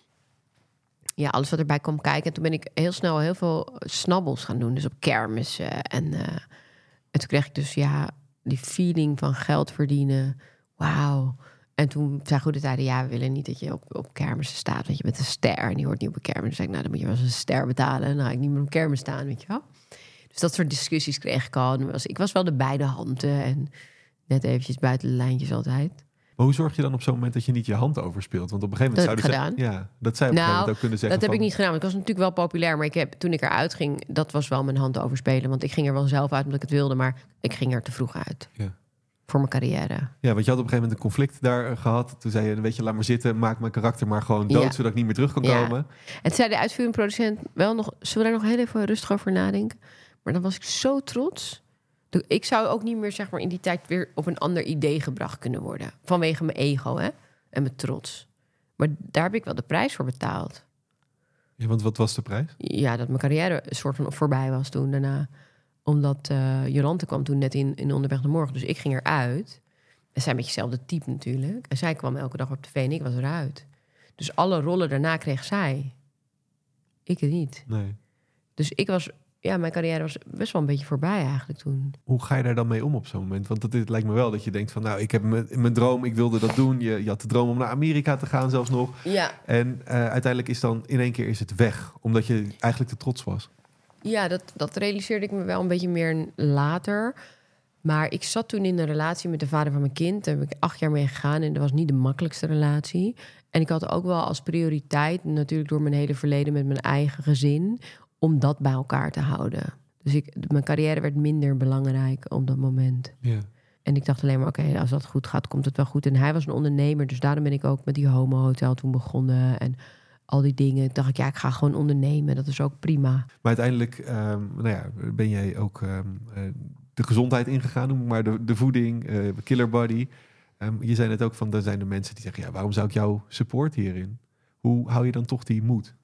ja, alles wat erbij kwam kijken. En toen ben ik heel snel heel veel snabbels gaan doen. Dus op kermissen. En toen kreeg ik dus die feeling van geld verdienen. Wauw. En toen zei Goede Tijden, we willen niet dat je op kermissen staat. Want je bent een ster en die hoort niet op een kermis. Dus zei ik, nou, dan moet je wel eens een ster betalen. En dan ga ik niet meer op kermis staan, weet je wel. Dus dat soort discussies kreeg ik al. Ik was wel de beide handen en net eventjes buiten de lijntjes altijd. Maar hoe zorg je dan op zo'n moment dat je niet je hand overspeelt? Want op een gegeven moment dat zou op een gegeven moment ook kunnen zeggen. Dat heb ik niet gedaan. Want ik was natuurlijk wel populair. Maar toen ik eruit ging, dat was wel mijn hand overspelen. Want ik ging er wel zelf uit omdat ik het wilde. Maar ik ging er te vroeg uit. Ja. Voor mijn carrière. Ja, want je had op een gegeven moment een conflict daar gehad. Toen zei je, weet je, laat maar zitten. Maak mijn karakter maar gewoon dood, zodat ik niet meer terug kan komen. En toen zei de uitvoerende producent wel nog... Zullen we daar nog heel even rustig over nadenken? Maar dan was ik zo trots. Ik zou ook niet meer, zeg maar, in die tijd weer op een ander idee gebracht kunnen worden. Vanwege mijn ego, hè? En mijn trots. Maar daar heb ik wel de prijs voor betaald. Ja, want wat was de prijs? Ja, dat mijn carrière een soort van voorbij was toen daarna. Omdat Jolante kwam toen net in Onderweg naar Morgen. Dus ik ging eruit. zijn een beetje hetzelfde type natuurlijk. En zij kwam elke dag op tv en ik was eruit. Dus alle rollen daarna kreeg zij. Ik het niet. Nee. Dus ik was... Ja, mijn carrière was best wel een beetje voorbij eigenlijk toen. Hoe ga je daar dan mee om op zo'n moment? Want het lijkt me wel dat je denkt van... nou, ik heb mijn droom, ik wilde dat doen. Je had de droom om naar Amerika te gaan zelfs nog. Ja. En uiteindelijk is dan in één keer is het weg. Omdat je eigenlijk te trots was. Ja, dat realiseerde ik me wel een beetje meer later. Maar ik zat toen in een relatie met de vader van mijn kind. Daar heb ik 8 jaar mee gegaan en dat was niet de makkelijkste relatie. En ik had ook wel als prioriteit, natuurlijk door mijn hele verleden met mijn eigen gezin, om dat bij elkaar te houden. Dus mijn carrière werd minder belangrijk op dat moment. Ja. En ik dacht alleen maar, oké, als dat goed gaat, komt het wel goed. En hij was een ondernemer, dus daarom ben ik ook met die homo-hotel toen begonnen. En al die dingen. Dacht ik, ik ga gewoon ondernemen. Dat is ook prima. Maar uiteindelijk ben jij ook de gezondheid ingegaan, noem maar de voeding, killer body. Je zei net ook van, daar zijn de mensen die zeggen, waarom zou ik jou supporten hierin? Hoe hou je dan toch die moed?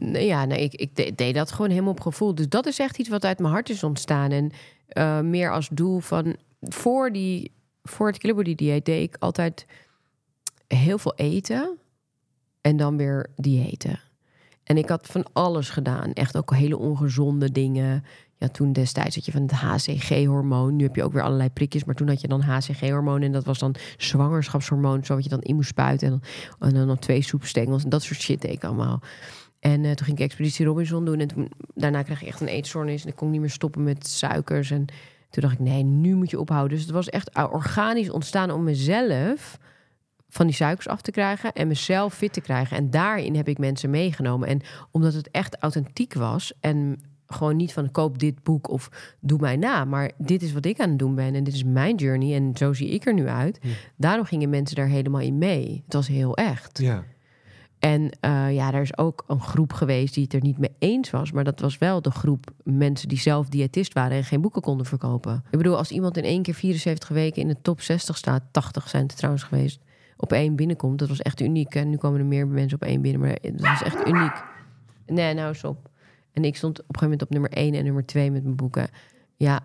Ik deed dat gewoon helemaal op gevoel. Dus dat is echt iets wat uit mijn hart is ontstaan. En meer als doel van... Voor het killer body dieet deed ik altijd heel veel eten. En dan weer diëten. En ik had van alles gedaan. Echt ook hele ongezonde dingen. Ja, toen destijds had je van het HCG-hormoon. Nu heb je ook weer allerlei prikjes. Maar toen had je dan HCG-hormoon. En dat was dan zwangerschapshormoon. Zo wat je dan in moest spuiten. En dan 2 soepstengels. En dat soort shit deed ik allemaal. En toen ging ik Expeditie Robinson doen. En daarna kreeg ik echt een eetstoornis. En ik kon niet meer stoppen met suikers. En toen dacht ik, nee, nu moet je ophouden. Dus het was echt organisch ontstaan om mezelf van die suikers af te krijgen en mezelf fit te krijgen. En daarin heb ik mensen meegenomen. En omdat het echt authentiek was en gewoon niet van koop dit boek of doe mij na, maar dit is wat ik aan het doen ben en dit is mijn journey en zo zie ik er nu uit. Ja. Daarom gingen mensen daar helemaal in mee. Het was heel echt. Ja. En er is ook een groep geweest die het er niet mee eens was. Maar dat was wel de groep mensen die zelf diëtist waren en geen boeken konden verkopen. Ik bedoel, als iemand in 1 keer 74 weken in de top 60 staat, 80 zijn het trouwens geweest, op 1 binnenkomt, dat was echt uniek. En nu komen er meer mensen op 1 binnen, maar dat was echt uniek. Nee, nou eens op. En ik stond op een gegeven moment op nummer 1 en nummer 2 met mijn boeken. Ja,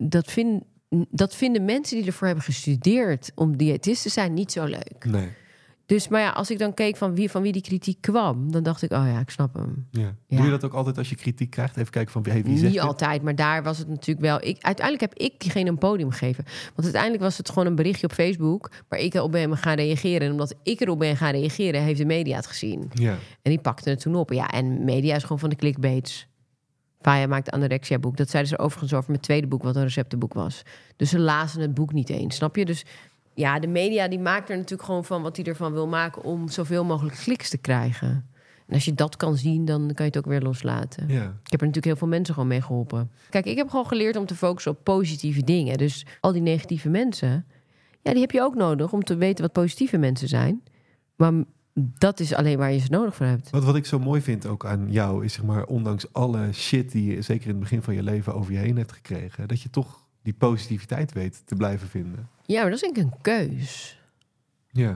dat vinden mensen die ervoor hebben gestudeerd om diëtist te zijn niet zo leuk. Nee. Dus, maar ja, als ik dan keek van wie die kritiek kwam, dan dacht ik, ik snap hem. Ja. Ja. Doe je dat ook altijd als je kritiek krijgt? Even kijken van wie zegt Niet dit? altijd, maar daar was het natuurlijk wel. Uiteindelijk heb ik diegene een podium gegeven. Want uiteindelijk was het gewoon een berichtje op Facebook waar ik erop ben gaan reageren. En omdat ik erop ben gaan reageren, heeft de media het gezien. Ja. En die pakte het toen op. Ja, en media is gewoon van de clickbaits. Faya maakt een anorexia-boek. Dat zeiden ze overigens over mijn tweede boek, wat een receptenboek was. Dus ze lazen het boek niet eens, snap je? Dus ja, de media die maakt er natuurlijk gewoon van wat hij ervan wil maken om zoveel mogelijk kliks te krijgen. En als je dat kan zien, dan kan je het ook weer loslaten. Ja. Ik heb er natuurlijk heel veel mensen gewoon mee geholpen. Kijk, ik heb gewoon geleerd om te focussen op positieve dingen. Dus al die negatieve mensen, ja, die heb je ook nodig om te weten wat positieve mensen zijn. Maar dat is alleen waar je ze nodig voor hebt. Wat ik zo mooi vind ook aan jou is, zeg maar, ondanks alle shit die je zeker in het begin van je leven over je heen hebt gekregen, dat je toch die positiviteit weet te blijven vinden. Ja, maar dat is denk ik een keus. Ja.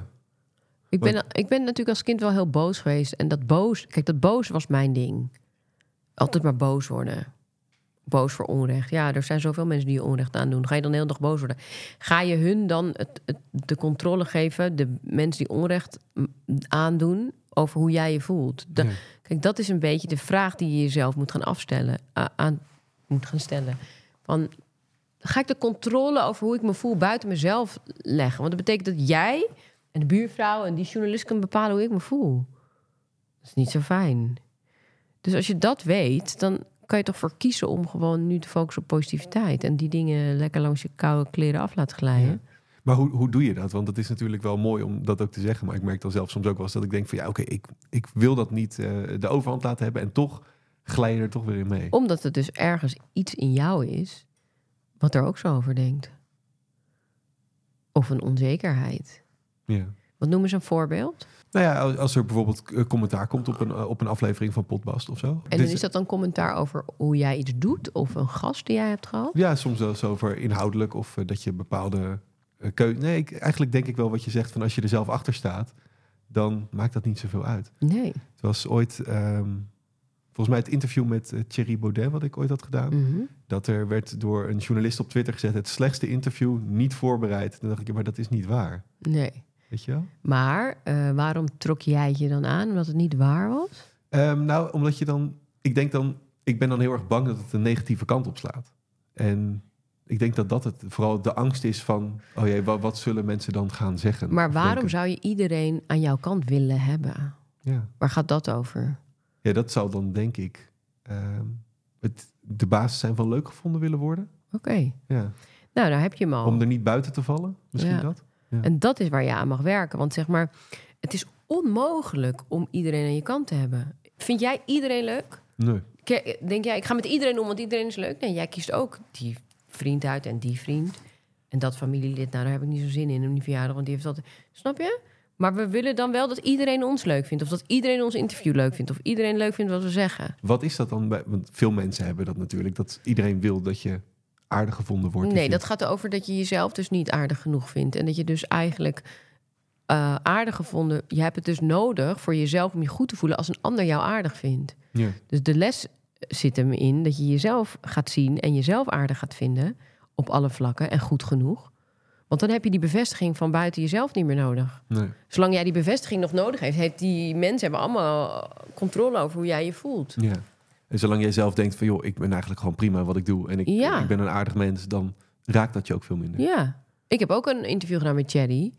Ik ben natuurlijk als kind wel heel boos geweest. En dat boos was mijn ding. Altijd maar boos worden. Boos voor onrecht. Ja, er zijn zoveel mensen die je onrecht aandoen. Ga je dan de hele dag boos worden? Ga je hun dan de controle geven, de mensen die onrecht aandoen, over hoe jij je voelt? Ja. Kijk, dat is een beetje de vraag die je jezelf moet gaan afstellen. Moet gaan stellen. Van, ga ik de controle over hoe ik me voel buiten mezelf leggen? Want dat betekent dat jij en de buurvrouw en die journalist kunnen bepalen hoe ik me voel. Dat is niet zo fijn. Dus als je dat weet, dan kan je toch voor kiezen om gewoon nu te focussen op positiviteit. En die dingen lekker langs je koude kleren af laten glijden. Ja. Maar hoe doe je dat? Want het is natuurlijk wel mooi om dat ook te zeggen. Maar ik merk dan zelf soms ook wel eens dat ik denk van ik wil dat niet de overhand laten hebben. En toch glij je er toch weer in mee. Omdat het dus ergens iets in jou is wat er ook zo over denkt. Of een onzekerheid. Ja. Wat noemen ze een voorbeeld? Nou ja, als er bijvoorbeeld commentaar komt op een aflevering van Potbast of zo. En dan is dat dan commentaar over hoe jij iets doet? Of een gast die jij hebt gehad? Ja, soms wel eens over inhoudelijk of dat je bepaalde keuze... Nee, eigenlijk denk ik wel wat je zegt van als je er zelf achter staat, dan maakt dat niet zoveel uit. Nee. Het was ooit... volgens mij het interview met Thierry Baudet, wat ik ooit had gedaan. Mhm. Dat er werd door een journalist op Twitter gezet, het slechtste interview, niet voorbereid. Dan dacht ik, maar dat is niet waar. Nee. Weet je wel? Maar waarom trok jij het je dan aan? Omdat het niet waar was? Nou, omdat je dan... Ik ben dan heel erg bang dat het een negatieve kant opslaat. En ik denk dat het vooral de angst is van... oh jee, wat zullen mensen dan gaan zeggen? Maar of waarom denken? zou je iedereen aan jouw kant willen hebben? Ja. Waar gaat dat over? Ja, dat zal dan denk ik de basis zijn van leuk gevonden willen worden. Oké. Ja. Nou, daar heb je hem al. Om er niet buiten te vallen, misschien Ja. dat. En dat is waar je aan mag werken. Want zeg maar, het is onmogelijk om iedereen aan je kant te hebben. Vind jij iedereen leuk? Nee. Denk jij, ik ga met iedereen om, want iedereen is leuk? Nee, jij kiest ook die vriend uit en die vriend. En dat familielid, nou, daar heb ik niet zo zin in. Die verjaardag, want die heeft dat... Snap je? Maar we willen dan wel dat iedereen ons leuk vindt. Of dat iedereen ons interview leuk vindt. Of iedereen leuk vindt wat we zeggen. Wat is dat dan? Want veel mensen hebben dat natuurlijk. Dat iedereen wil dat je aardig gevonden wordt. Nee, dat gaat over dat je jezelf dus niet aardig genoeg vindt. En dat je dus eigenlijk aardig gevonden... Je hebt het dus nodig voor jezelf om je goed te voelen... als een ander jou aardig vindt. Ja. Dus de les zit hem in dat je jezelf gaat zien... en jezelf aardig gaat vinden op alle vlakken en goed genoeg. Want dan heb je die bevestiging van buiten jezelf niet meer nodig. Nee. Zolang jij die bevestiging nog nodig heeft die mensen hebben allemaal controle over hoe jij je voelt. Ja. En zolang jij zelf denkt van... joh, ik ben eigenlijk gewoon prima wat ik doe... en ik ben een aardig mens... dan raakt dat je ook veel minder. Ja. Ik heb ook een interview gedaan met Thierry.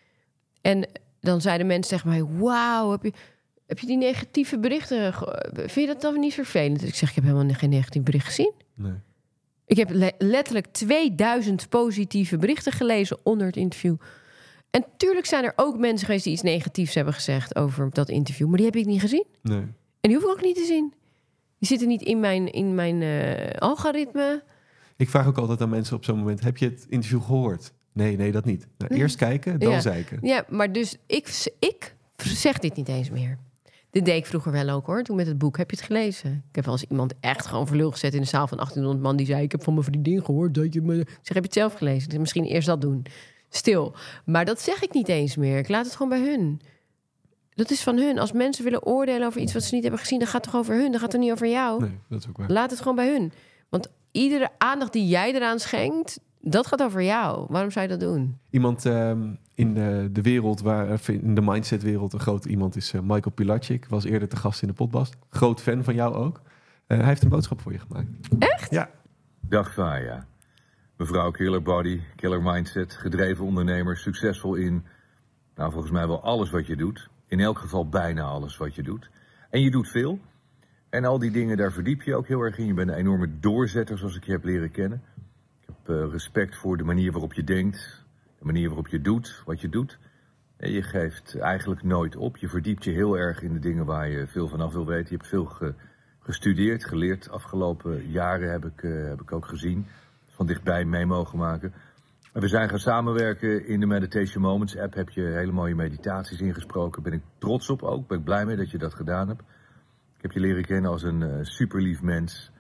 En dan zeiden mensen tegen mij... wauw, heb je die negatieve berichten... vind je dat dan niet vervelend? Dus ik zeg, ik heb helemaal geen negatief bericht gezien. Nee. Ik heb letterlijk 2000 positieve berichten gelezen onder het interview. En tuurlijk zijn er ook mensen geweest die iets negatiefs hebben gezegd over dat interview. Maar die heb ik niet gezien. Nee. En die hoef ik ook niet te zien. Die zitten niet in mijn algoritme. Ik vraag ook altijd aan mensen op zo'n moment... heb je het interview gehoord? Nee, dat niet. Nou, eerst kijken, dan zeiken. Ja, maar dus ik zeg dit niet eens meer. Dit deed ik vroeger wel ook, hoor. Toen met het boek. Heb je het gelezen? Ik heb wel eens iemand echt gewoon voor lul gezet in de zaal van 1800 man. Die zei, ik heb van mijn vriendin gehoord dat je me... Ik zeg, heb je het zelf gelezen? Dus misschien eerst dat doen. Stil. Maar dat zeg ik niet eens meer. Ik laat het gewoon bij hun. Dat is van hun. Als mensen willen oordelen over iets wat ze niet hebben gezien... dan gaat het toch over hun? Dan gaat het niet over jou? Nee, dat is ook waar. Laat het gewoon bij hun. Want iedere aandacht die jij eraan schenkt... dat gaat over jou. Waarom zou je dat doen? Iemand in de wereld, in de mindset-wereld... een groot iemand is Michael Pilatschik. Was eerder te gast in de podcast. Groot fan van jou ook. Hij heeft een boodschap voor je gemaakt. Echt? Ja. Dag Faya. Mevrouw Killer Body, Killer Mindset, gedreven ondernemer, succesvol in... nou, volgens mij wel alles wat je doet. In elk geval bijna alles wat je doet. En je doet veel. En al die dingen, daar verdiep je ook heel erg in. Je bent een enorme doorzetter, zoals ik je heb leren kennen. Ik heb respect voor de manier waarop je denkt. De manier waarop je doet wat je doet. En je geeft eigenlijk nooit op. Je verdiept je heel erg in de dingen waar je veel vanaf wil weten. Je hebt veel gestudeerd, geleerd. Afgelopen jaren heb ik ook gezien. Van dichtbij mee mogen maken. En we zijn gaan samenwerken in de Meditation Moments app. Heb je hele mooie meditaties ingesproken. Ben ik trots op ook. Ben ik blij mee dat je dat gedaan hebt. Ik heb je leren kennen als een super lief mens.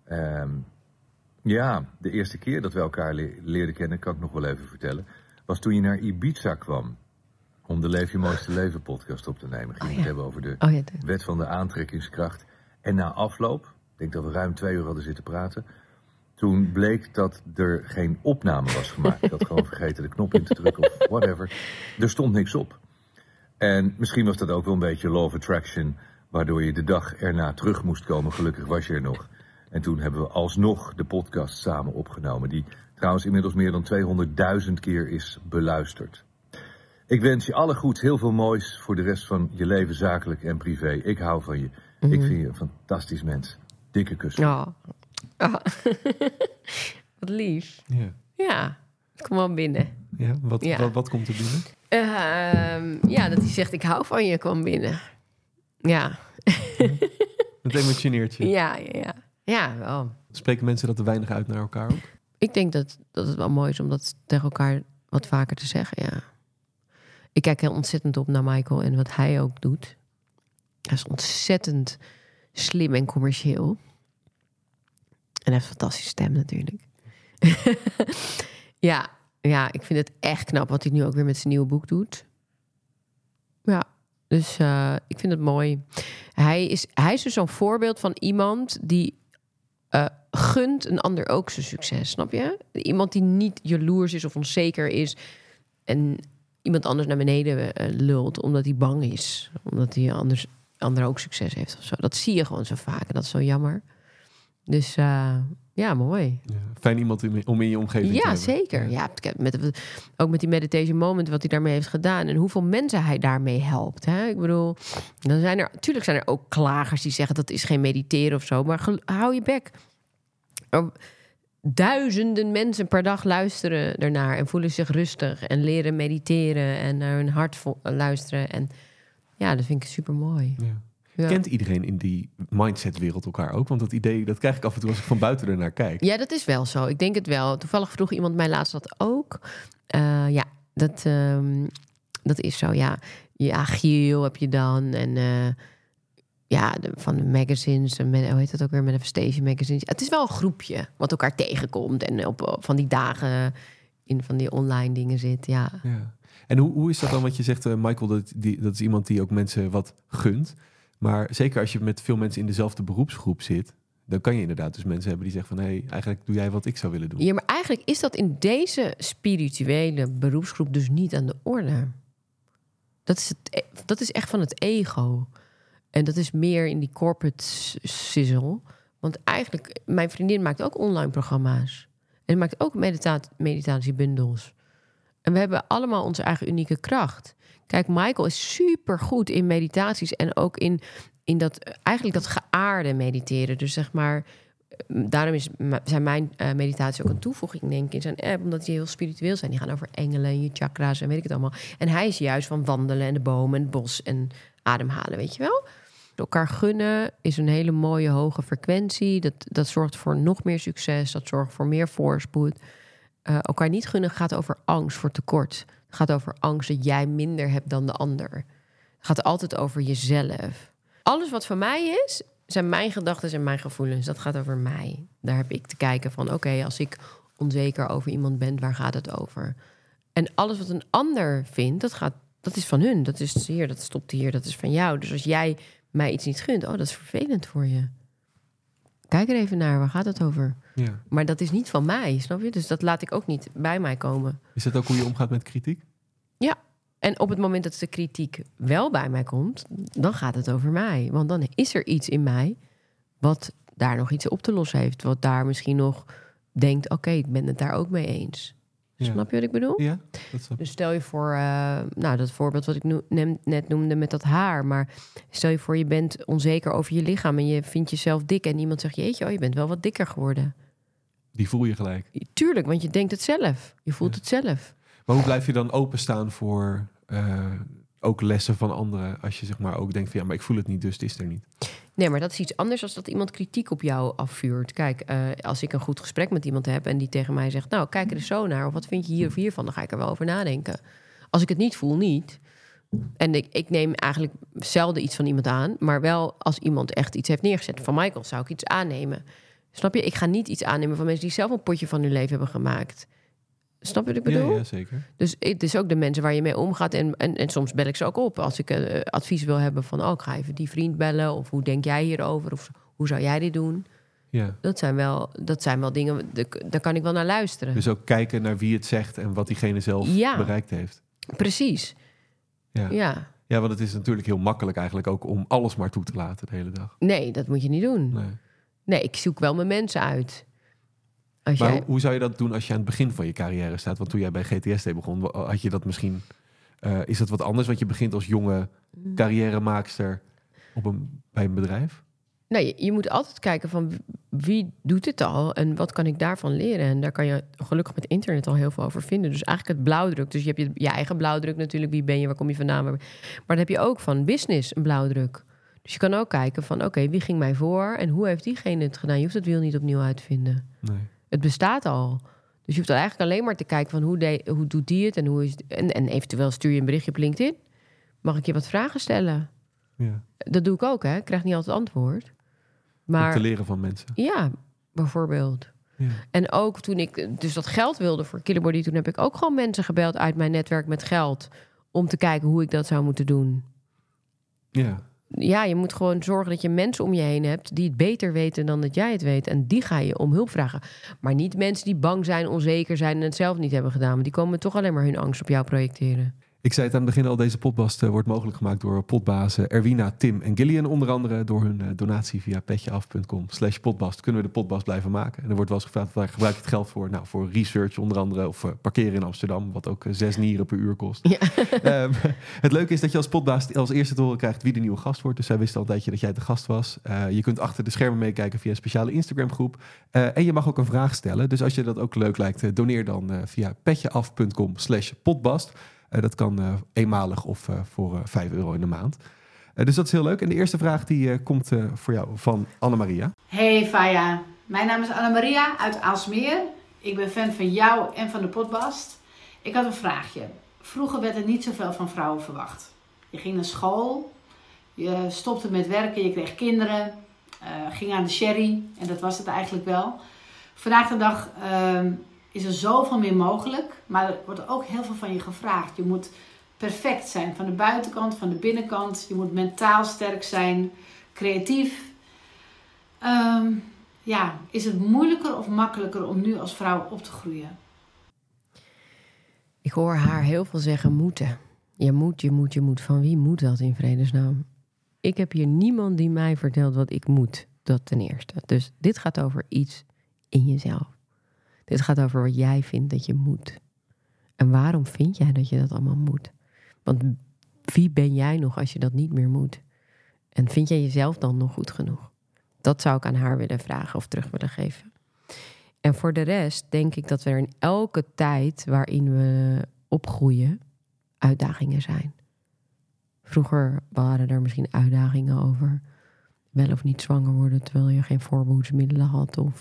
Ja, de eerste keer dat we elkaar leerden kennen, kan ik nog wel even vertellen, was toen je naar Ibiza kwam. Om de Leef je Mooiste Leven podcast op te nemen. Ging het hebben over de wet van de aantrekkingskracht. En na afloop, ik denk dat we ruim 2 uur hadden zitten praten. Toen bleek dat er geen opname was gemaakt. Ik had gewoon vergeten de knop in te drukken of whatever. Er stond niks op. En misschien was dat ook wel een beetje law of attraction, waardoor je de dag erna terug moest komen. Gelukkig was je er nog. En toen hebben we alsnog de podcast samen opgenomen. Die trouwens inmiddels meer dan 200.000 keer is beluisterd. Ik wens je alle goeds, heel veel moois voor de rest van je leven, zakelijk en privé. Ik hou van je. Ik vind je een fantastisch mens. Dikke kus. Ja. Oh. Wat lief. Ja. Ja, kom wel binnen. Ja, wat komt er binnen? Ja, dat hij zegt, ik hou van je, kwam binnen. Ja. Het emotioneert je. Ja, wel. Spreken mensen dat te weinig uit naar elkaar ook? Ik denk dat het wel mooi is om dat tegen elkaar wat vaker te zeggen, ja. Ik kijk heel ontzettend op naar Michael en wat hij ook doet. Hij is ontzettend slim en commercieel. En hij heeft een fantastische stem natuurlijk. Ja, ik vind het echt knap wat hij nu ook weer met zijn nieuwe boek doet. Ja, Dus ik vind het mooi. Hij is dus zo'n voorbeeld van iemand die gunt een ander ook zijn succes, snap je? Iemand die niet jaloers is of onzeker is en iemand anders naar beneden lult omdat hij bang is. Omdat hij ander ook succes heeft of zo. Dat zie je gewoon zo vaak en dat is zo jammer. Dus ja, mooi. Ja, fijn iemand om in je omgeving te hebben. Zeker. Ja, ook met die meditation moment, wat hij daarmee heeft gedaan en hoeveel mensen hij daarmee helpt. Hè? Ik bedoel, natuurlijk zijn er ook klagers die zeggen dat is geen mediteren of zo, maar hou je bek. Duizenden mensen per dag luisteren ernaar en voelen zich rustig en leren mediteren en naar hun hart luisteren. En ja, dat vind ik super mooi. Ja. Ja. Kent iedereen in die mindset-wereld elkaar ook? Want dat idee, dat krijg ik af en toe als ik van buiten ernaar kijk. Ja, dat is wel zo. Ik denk het wel. Toevallig vroeg iemand mij laatst dat ook. Ja, dat is zo, ja. Ja, Giel heb je dan. En van de magazines. Hoe heet dat ook weer? Manifestation magazines. Het is wel een groepje wat elkaar tegenkomt. En op van die dagen in van die online dingen zit, ja. En hoe is dat dan? Want je zegt, Michael, dat is iemand die ook mensen wat gunt. Maar zeker als je met veel mensen in dezelfde beroepsgroep zit, dan kan je inderdaad dus mensen hebben die zeggen van, hé, eigenlijk doe jij wat ik zou willen doen. Ja, maar eigenlijk is dat in deze spirituele beroepsgroep dus niet aan de orde. Dat is echt van het ego. En dat is meer in die corporate sizzle. Want eigenlijk, mijn vriendin maakt ook online programma's. En maakt ook meditatiebundels. En we hebben allemaal onze eigen unieke kracht. Kijk, Michael is super goed in meditaties en ook in dat geaarde mediteren. Dus zeg maar, daarom zijn mijn meditaties ook een toevoeging, denk ik, in zijn app, omdat die heel spiritueel zijn. Die gaan over engelen en je chakra's en weet ik het allemaal. En hij is juist van wandelen en de bomen en het bos en ademhalen, weet je wel? Elkaar gunnen is een hele mooie hoge frequentie. Dat zorgt voor nog meer succes. Dat zorgt voor meer voorspoed. Elkaar niet gunnen gaat over angst voor tekort. Het gaat over angst dat jij minder hebt dan de ander. Het gaat altijd over jezelf. Alles wat van mij is, zijn mijn gedachten en mijn gevoelens. Dat gaat over mij. Daar heb ik te kijken van, oké, als ik onzeker over iemand ben, waar gaat het over? En alles wat een ander vindt, dat is van hun. Dat is hier, dat stopt hier, dat is van jou. Dus als jij mij iets niet gunt, dat is vervelend voor je. Kijk er even naar, waar gaat het over? Ja. Maar dat is niet van mij, snap je? Dus dat laat ik ook niet bij mij komen. Is dat ook hoe je omgaat met kritiek? Ja, en op het moment dat de kritiek wel bij mij komt, dan gaat het over mij. Want dan is er iets in mij wat daar nog iets op te lossen heeft. Wat daar misschien nog denkt, oké, ik ben het daar ook mee eens. Ja. Snap je wat ik bedoel? Ja, dat snap ik. Dus stel je voor, dat voorbeeld wat ik net noemde met dat haar. Maar stel je voor, je bent onzeker over je lichaam en je vindt jezelf dik. En iemand zegt, jeetje, je bent wel wat dikker geworden. Die voel je gelijk. Tuurlijk, want je denkt het zelf. Je voelt het zelf. Maar hoe blijf je dan openstaan voor ook lessen van anderen? Als je zeg maar ook denkt van, ja, maar ik voel het niet, dus het is er niet. Nee, maar dat is iets anders dan dat iemand kritiek op jou afvuurt. Kijk, als ik een goed gesprek met iemand heb en die tegen mij zegt, nou, kijk er eens zo naar. Of wat vind je hier of hiervan? Dan ga ik er wel over nadenken. Als ik het niet voel, niet. En ik neem eigenlijk zelden iets van iemand aan. Maar wel als iemand echt iets heeft neergezet. Van Michael zou ik iets aannemen. Snap je? Ik ga niet iets aannemen van mensen die zelf een potje van hun leven hebben gemaakt. Snap je wat ik bedoel? Ja, zeker. Dus het is ook de mensen waar je mee omgaat. En soms bel ik ze ook op als ik advies wil hebben van, ik ga even die vriend bellen. Of hoe denk jij hierover? Of hoe zou jij dit doen? Ja. Dat zijn wel dingen, daar kan ik wel naar luisteren. Dus ook kijken naar wie het zegt en wat diegene zelf bereikt heeft. Precies. Ja. Ja, want het is natuurlijk heel makkelijk eigenlijk ook om alles maar toe te laten de hele dag. Nee, dat moet je niet doen. Nee, ik zoek wel mijn mensen uit. Hoe zou je dat doen als je aan het begin van je carrière staat? Want toen jij bij GTSD begon, had je dat misschien... is dat wat anders? Want je begint als jonge carrièremaakster bij een bedrijf? Nee, je moet altijd kijken van wie doet dit al en wat kan ik daarvan leren? En daar kan je gelukkig met internet al heel veel over vinden. Dus eigenlijk het blauwdruk. Dus je hebt je eigen blauwdruk natuurlijk. Wie ben je, waar kom je vandaan? Maar dan heb je ook van business een blauwdruk. Dus je kan ook kijken van oké, wie ging mij voor? En hoe heeft diegene het gedaan? Je hoeft het wiel niet opnieuw uit te vinden. Nee. Het bestaat al. Dus je hoeft eigenlijk alleen maar te kijken van hoe doet die het? En eventueel stuur je een berichtje op LinkedIn. Mag ik je wat vragen stellen? Ja. Dat doe ik ook, hè. Ik krijg niet altijd antwoord. Maar om te leren van mensen. Ja, bijvoorbeeld. Ja. En ook toen ik dus dat geld wilde voor Killerbody, toen heb ik ook gewoon mensen gebeld uit mijn netwerk met geld om te kijken hoe ik dat zou moeten doen. Ja. Ja, je moet gewoon zorgen dat je mensen om je heen hebt die het beter weten dan dat jij het weet. En die ga je om hulp vragen. Maar niet mensen die bang zijn, onzeker zijn en het zelf niet hebben gedaan. Want die komen toch alleen maar hun angst op jou projecteren. Ik zei het aan het begin al, deze potbast wordt mogelijk gemaakt door potbazen Erwina, Tim en Gillian. Onder andere door hun donatie via petjeaf.com/potbast kunnen we de potbast blijven maken. En er wordt wel eens gevraagd, waar gebruik je het geld voor? Nou, voor research onder andere, of parkeren in Amsterdam, wat ook 6 nieren per uur kost. Ja. Het leuke is dat je als potbaas als eerste te horen krijgt wie de nieuwe gast wordt. Dus zij wist al een tijdje dat jij de gast was. Je kunt achter de schermen meekijken via een speciale Instagram groep. En je mag ook een vraag stellen. Dus als je dat ook leuk lijkt, doneer dan via petjeaf.com/potbast. Dat kan eenmalig of voor €5 in de maand. Dus dat is heel leuk. En de eerste vraag die komt voor jou van Annemaria. Hey Faya, mijn naam is Annemaria uit Aalsmeer. Ik ben fan van jou en van de potbast. Ik had een vraagje. Vroeger werd er niet zoveel van vrouwen verwacht. Je ging naar school, je stopte met werken, je kreeg kinderen, ging aan de sherry en dat was het eigenlijk wel. Vandaag de dag is er zoveel meer mogelijk, maar er wordt ook heel veel van je gevraagd. Je moet perfect zijn, van de buitenkant, van de binnenkant. Je moet mentaal sterk zijn, creatief. Is het moeilijker of makkelijker om nu als vrouw op te groeien? Ik hoor haar heel veel zeggen moeten. Je moet. Van wie moet dat in vredesnaam? Ik heb hier niemand die mij vertelt wat ik moet. Dat ten eerste. Dus dit gaat over iets in jezelf. Dit gaat over wat jij vindt dat je moet. En waarom vind jij dat je dat allemaal moet? Want wie ben jij nog als je dat niet meer moet? En vind jij jezelf dan nog goed genoeg? Dat zou ik aan haar willen vragen of terug willen geven. En voor de rest denk ik dat er in elke tijd waarin we opgroeien uitdagingen zijn. Vroeger waren er misschien uitdagingen over wel of niet zwanger worden terwijl je geen voorbehoedsmiddelen had. Of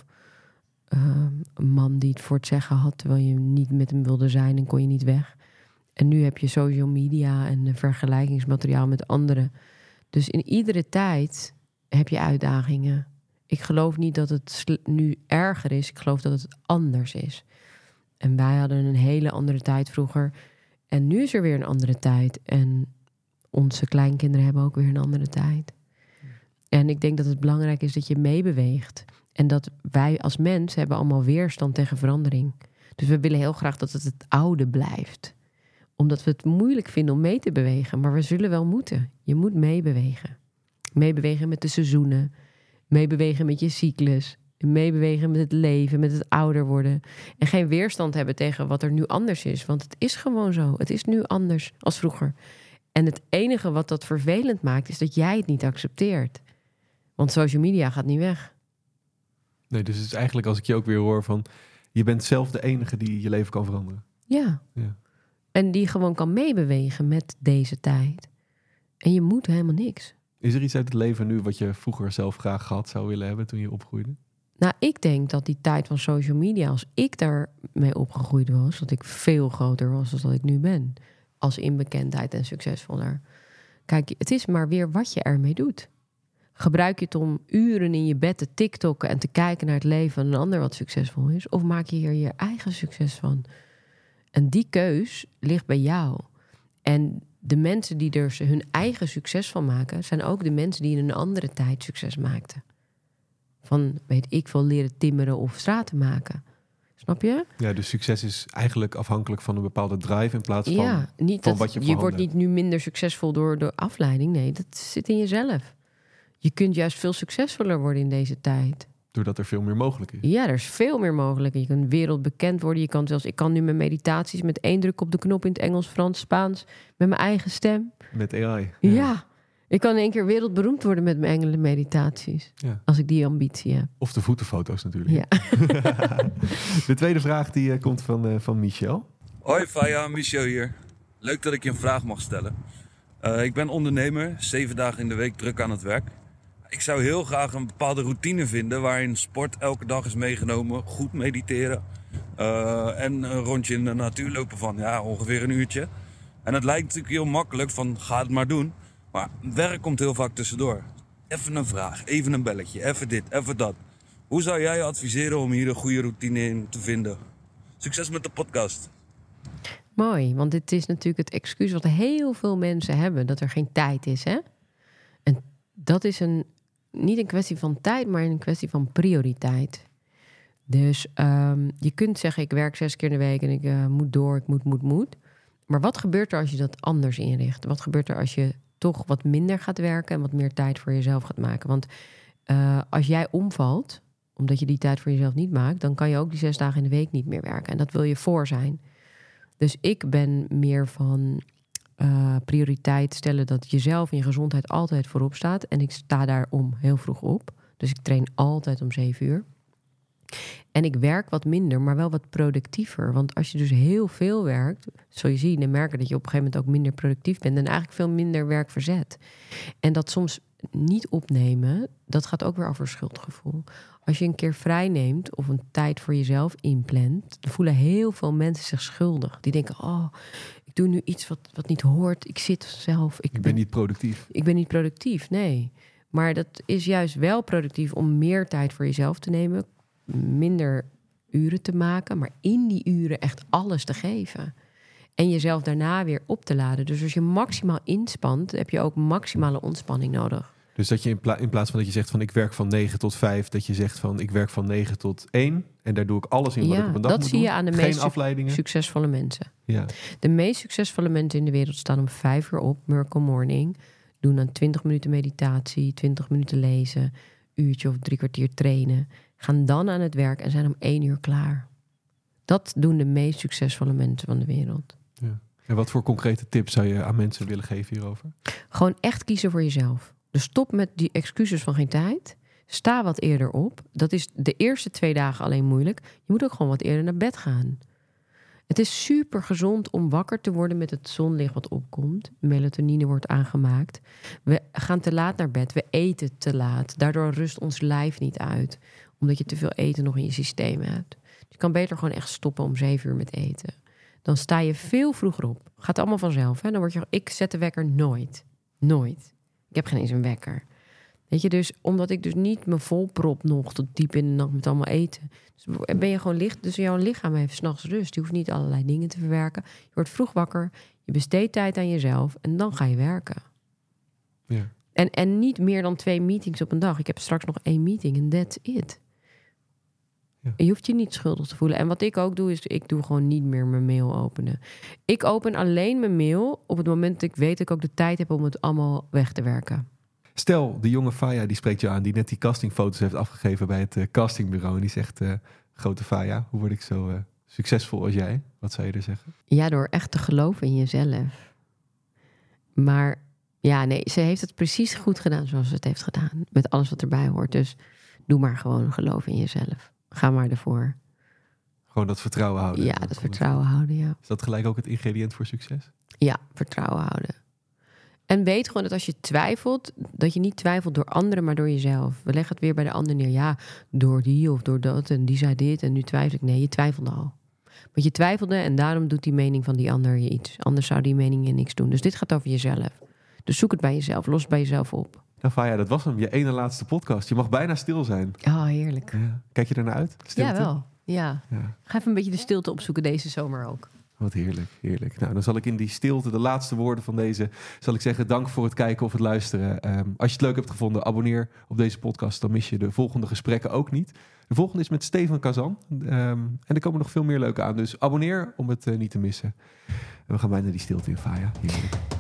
een man die het voor het zeggen had terwijl je niet met hem wilde zijn en kon je niet weg. En nu heb je social media en vergelijkingsmateriaal met anderen. Dus in iedere tijd heb je uitdagingen. Ik geloof niet dat het nu erger is. Ik geloof dat het anders is. En wij hadden een hele andere tijd vroeger. En nu is er weer een andere tijd. En onze kleinkinderen hebben ook weer een andere tijd. En ik denk dat het belangrijk is dat je meebeweegt. En dat wij als mens hebben allemaal weerstand tegen verandering. Dus we willen heel graag dat het oude blijft. Omdat we het moeilijk vinden om mee te bewegen. Maar we zullen wel moeten. Je moet meebewegen. Meebewegen met de seizoenen. Meebewegen met je cyclus. Meebewegen met het leven, met het ouder worden. En geen weerstand hebben tegen wat er nu anders is. Want het is gewoon zo. Het is nu anders als vroeger. En het enige wat dat vervelend maakt, is dat jij het niet accepteert. Want social media gaat niet weg. Nee, dus het is eigenlijk als ik je ook weer hoor van, je bent zelf de enige die je leven kan veranderen. Ja. En die gewoon kan meebewegen met deze tijd. En je moet helemaal niks. Is er iets uit het leven nu wat je vroeger zelf graag gehad zou willen hebben toen je opgroeide? Nou, ik denk dat die tijd van social media, als ik daarmee opgegroeid was, dat ik veel groter was dan dat ik nu ben. Als in bekendheid en succesvoller. Kijk, het is maar weer wat je ermee doet. Gebruik je het om uren in je bed te tiktokken en te kijken naar het leven van een ander wat succesvol is? Of maak je hier je eigen succes van? En die keus ligt bij jou. En de mensen die er hun eigen succes van maken, zijn ook de mensen die in een andere tijd succes maakten. Van, weet ik veel, leren timmeren of straten maken. Snap je? Ja, dus succes is eigenlijk afhankelijk van een bepaalde drive in plaats van, ja, niet van dat, wat je je wordt niet nu minder succesvol door de afleiding. Nee, dat zit in jezelf. Je kunt juist veel succesvoller worden in deze tijd. Doordat er veel meer mogelijk is. Ja, er is veel meer mogelijk. Je kunt wereldbekend worden. Ik kan nu mijn meditaties met 1 druk op de knop in het Engels, Frans, Spaans, met mijn eigen stem. Met AI. Ja. Ik kan in één keer wereldberoemd worden met mijn engelenmeditaties. Ja. Als ik die ambitie heb. Of de voetenfoto's natuurlijk. Ja. De tweede vraag die komt van Michel. Hoi Faya, Michel hier. Leuk dat ik je een vraag mag stellen. Ik ben ondernemer, 7 dagen in de week druk aan het werk. Ik zou heel graag een bepaalde routine vinden waarin sport elke dag is meegenomen, goed mediteren en een rondje in de natuur lopen van ongeveer een uurtje. En het lijkt natuurlijk heel makkelijk van ga het maar doen, maar werk komt heel vaak tussendoor. Even een vraag, even een belletje, even dit, even dat. Hoe zou jij je adviseren om hier een goede routine in te vinden? Succes met de podcast. Mooi, want dit is natuurlijk het excuus wat heel veel mensen hebben, dat er geen tijd is, hè? En dat is niet een kwestie van tijd, maar een kwestie van prioriteit. Dus je kunt zeggen, ik werk 6 keer in de week en ik moet door, ik moet. Maar wat gebeurt er als je dat anders inricht? Wat gebeurt er als je toch wat minder gaat werken en wat meer tijd voor jezelf gaat maken? Want als jij omvalt, omdat je die tijd voor jezelf niet maakt, dan kan je ook die 6 dagen in de week niet meer werken. En dat wil je voor zijn. Dus ik ben meer van prioriteit stellen dat jezelf en je gezondheid altijd voorop staat. En ik sta daarom heel vroeg op. Dus ik train altijd om 7 uur. En ik werk wat minder, maar wel wat productiever. Want als je dus heel veel werkt, zul je zien en merken dat je op een gegeven moment ook minder productief bent en eigenlijk veel minder werk verzet. En dat soms niet opnemen, dat gaat ook weer over schuldgevoel. Als je een keer vrij neemt of een tijd voor jezelf inplant, dan voelen heel veel mensen zich schuldig. Die denken, ik doe nu iets wat niet hoort. Ik zit zelf. Ik ben niet productief. Ik ben niet productief, nee. Maar dat is juist wel productief om meer tijd voor jezelf te nemen, minder uren te maken, maar in die uren echt alles te geven. En jezelf daarna weer op te laden. Dus als je maximaal inspant, heb je ook maximale ontspanning nodig. Dus dat je in plaats van dat je zegt van ik werk van 9 tot 5, dat je zegt van ik werk van 9 tot 1 en daar doe ik alles in wat ik op een dag moet doen. Dat zie je aan de meest afleidingen. Succesvolle mensen. Ja. De meest succesvolle mensen in de wereld staan om 5 uur op, Miracle Morning, doen dan 20 minuten meditatie, 20 minuten lezen, uurtje of 3 kwartier trainen, gaan dan aan het werk en zijn om 1 uur klaar. Dat doen de meest succesvolle mensen van de wereld. Ja. En wat voor concrete tips zou je aan mensen willen geven hierover? Gewoon echt kiezen voor jezelf. Dus stop met die excuses van geen tijd. Sta wat eerder op. Dat is de eerste 2 dagen alleen moeilijk. Je moet ook gewoon wat eerder naar bed gaan. Het is super gezond om wakker te worden met het zonlicht wat opkomt. Melatonine wordt aangemaakt. We gaan te laat naar bed. We eten te laat. Daardoor rust ons lijf niet uit. Omdat je te veel eten nog in je systeem hebt. Je kan beter gewoon echt stoppen om 7 uur met eten. Dan sta je veel vroeger op. Gaat allemaal vanzelf. Hè? Dan word je, ik zet de wekker nooit. Nooit. Ik heb geen eens een wekker. Weet je, dus omdat ik dus niet me volprop nog tot diep in de nacht met allemaal eten. Dus ben je gewoon licht. Dus jouw lichaam heeft 's nachts rust. Je hoeft niet allerlei dingen te verwerken. Je wordt vroeg wakker. Je besteedt tijd aan jezelf. En dan ga je werken. Ja. En niet meer dan 2 meetings op een dag. Ik heb straks nog 1 meeting en that's it. Ja. Je hoeft je niet schuldig te voelen. En wat ik ook doe, is ik doe gewoon niet meer mijn mail openen. Ik open alleen mijn mail op het moment dat ik weet dat ik ook de tijd heb om het allemaal weg te werken. Stel, de jonge Faya die spreekt je aan, die net die castingfoto's heeft afgegeven bij het castingbureau. En die zegt, grote Faya, hoe word ik zo succesvol als jij? Wat zou je er zeggen? Ja, door echt te geloven in jezelf. Maar ja, nee, ze heeft het precies goed gedaan zoals ze het heeft gedaan. Met alles wat erbij hoort. Dus doe maar gewoon geloof in jezelf. Ga maar ervoor. Gewoon dat vertrouwen houden. Ja, dat vertrouwen houden, ja. Is dat gelijk ook het ingrediënt voor succes? Ja, vertrouwen houden. En weet gewoon dat als je twijfelt, dat je niet twijfelt door anderen, maar door jezelf. We leggen het weer bij de ander neer. Ja, door die of door dat en die zei dit en nu twijfel ik. Nee, je twijfelde al. Want je twijfelde en daarom doet die mening van die ander je iets. Anders zou die mening je niks doen. Dus dit gaat over jezelf. Dus zoek het bij jezelf. Los het bij jezelf op. Nou Faya, dat was hem. Je ene laatste podcast. Je mag bijna stil zijn. Oh, heerlijk. Ja. Kijk je ernaar uit? Stilte? Ja, wel. Ja. Ga even een beetje de stilte opzoeken deze zomer ook. Wat heerlijk, heerlijk. Nou, dan zal ik in die stilte, de laatste woorden van deze, zal ik zeggen dank voor het kijken of het luisteren. Als je het leuk hebt gevonden, abonneer op deze podcast. Dan mis je de volgende gesprekken ook niet. De volgende is met Stefan Kazan. En er komen nog veel meer leuke aan. Dus abonneer om het niet te missen. En we gaan bijna die stilte in, Faya. Heerlijk.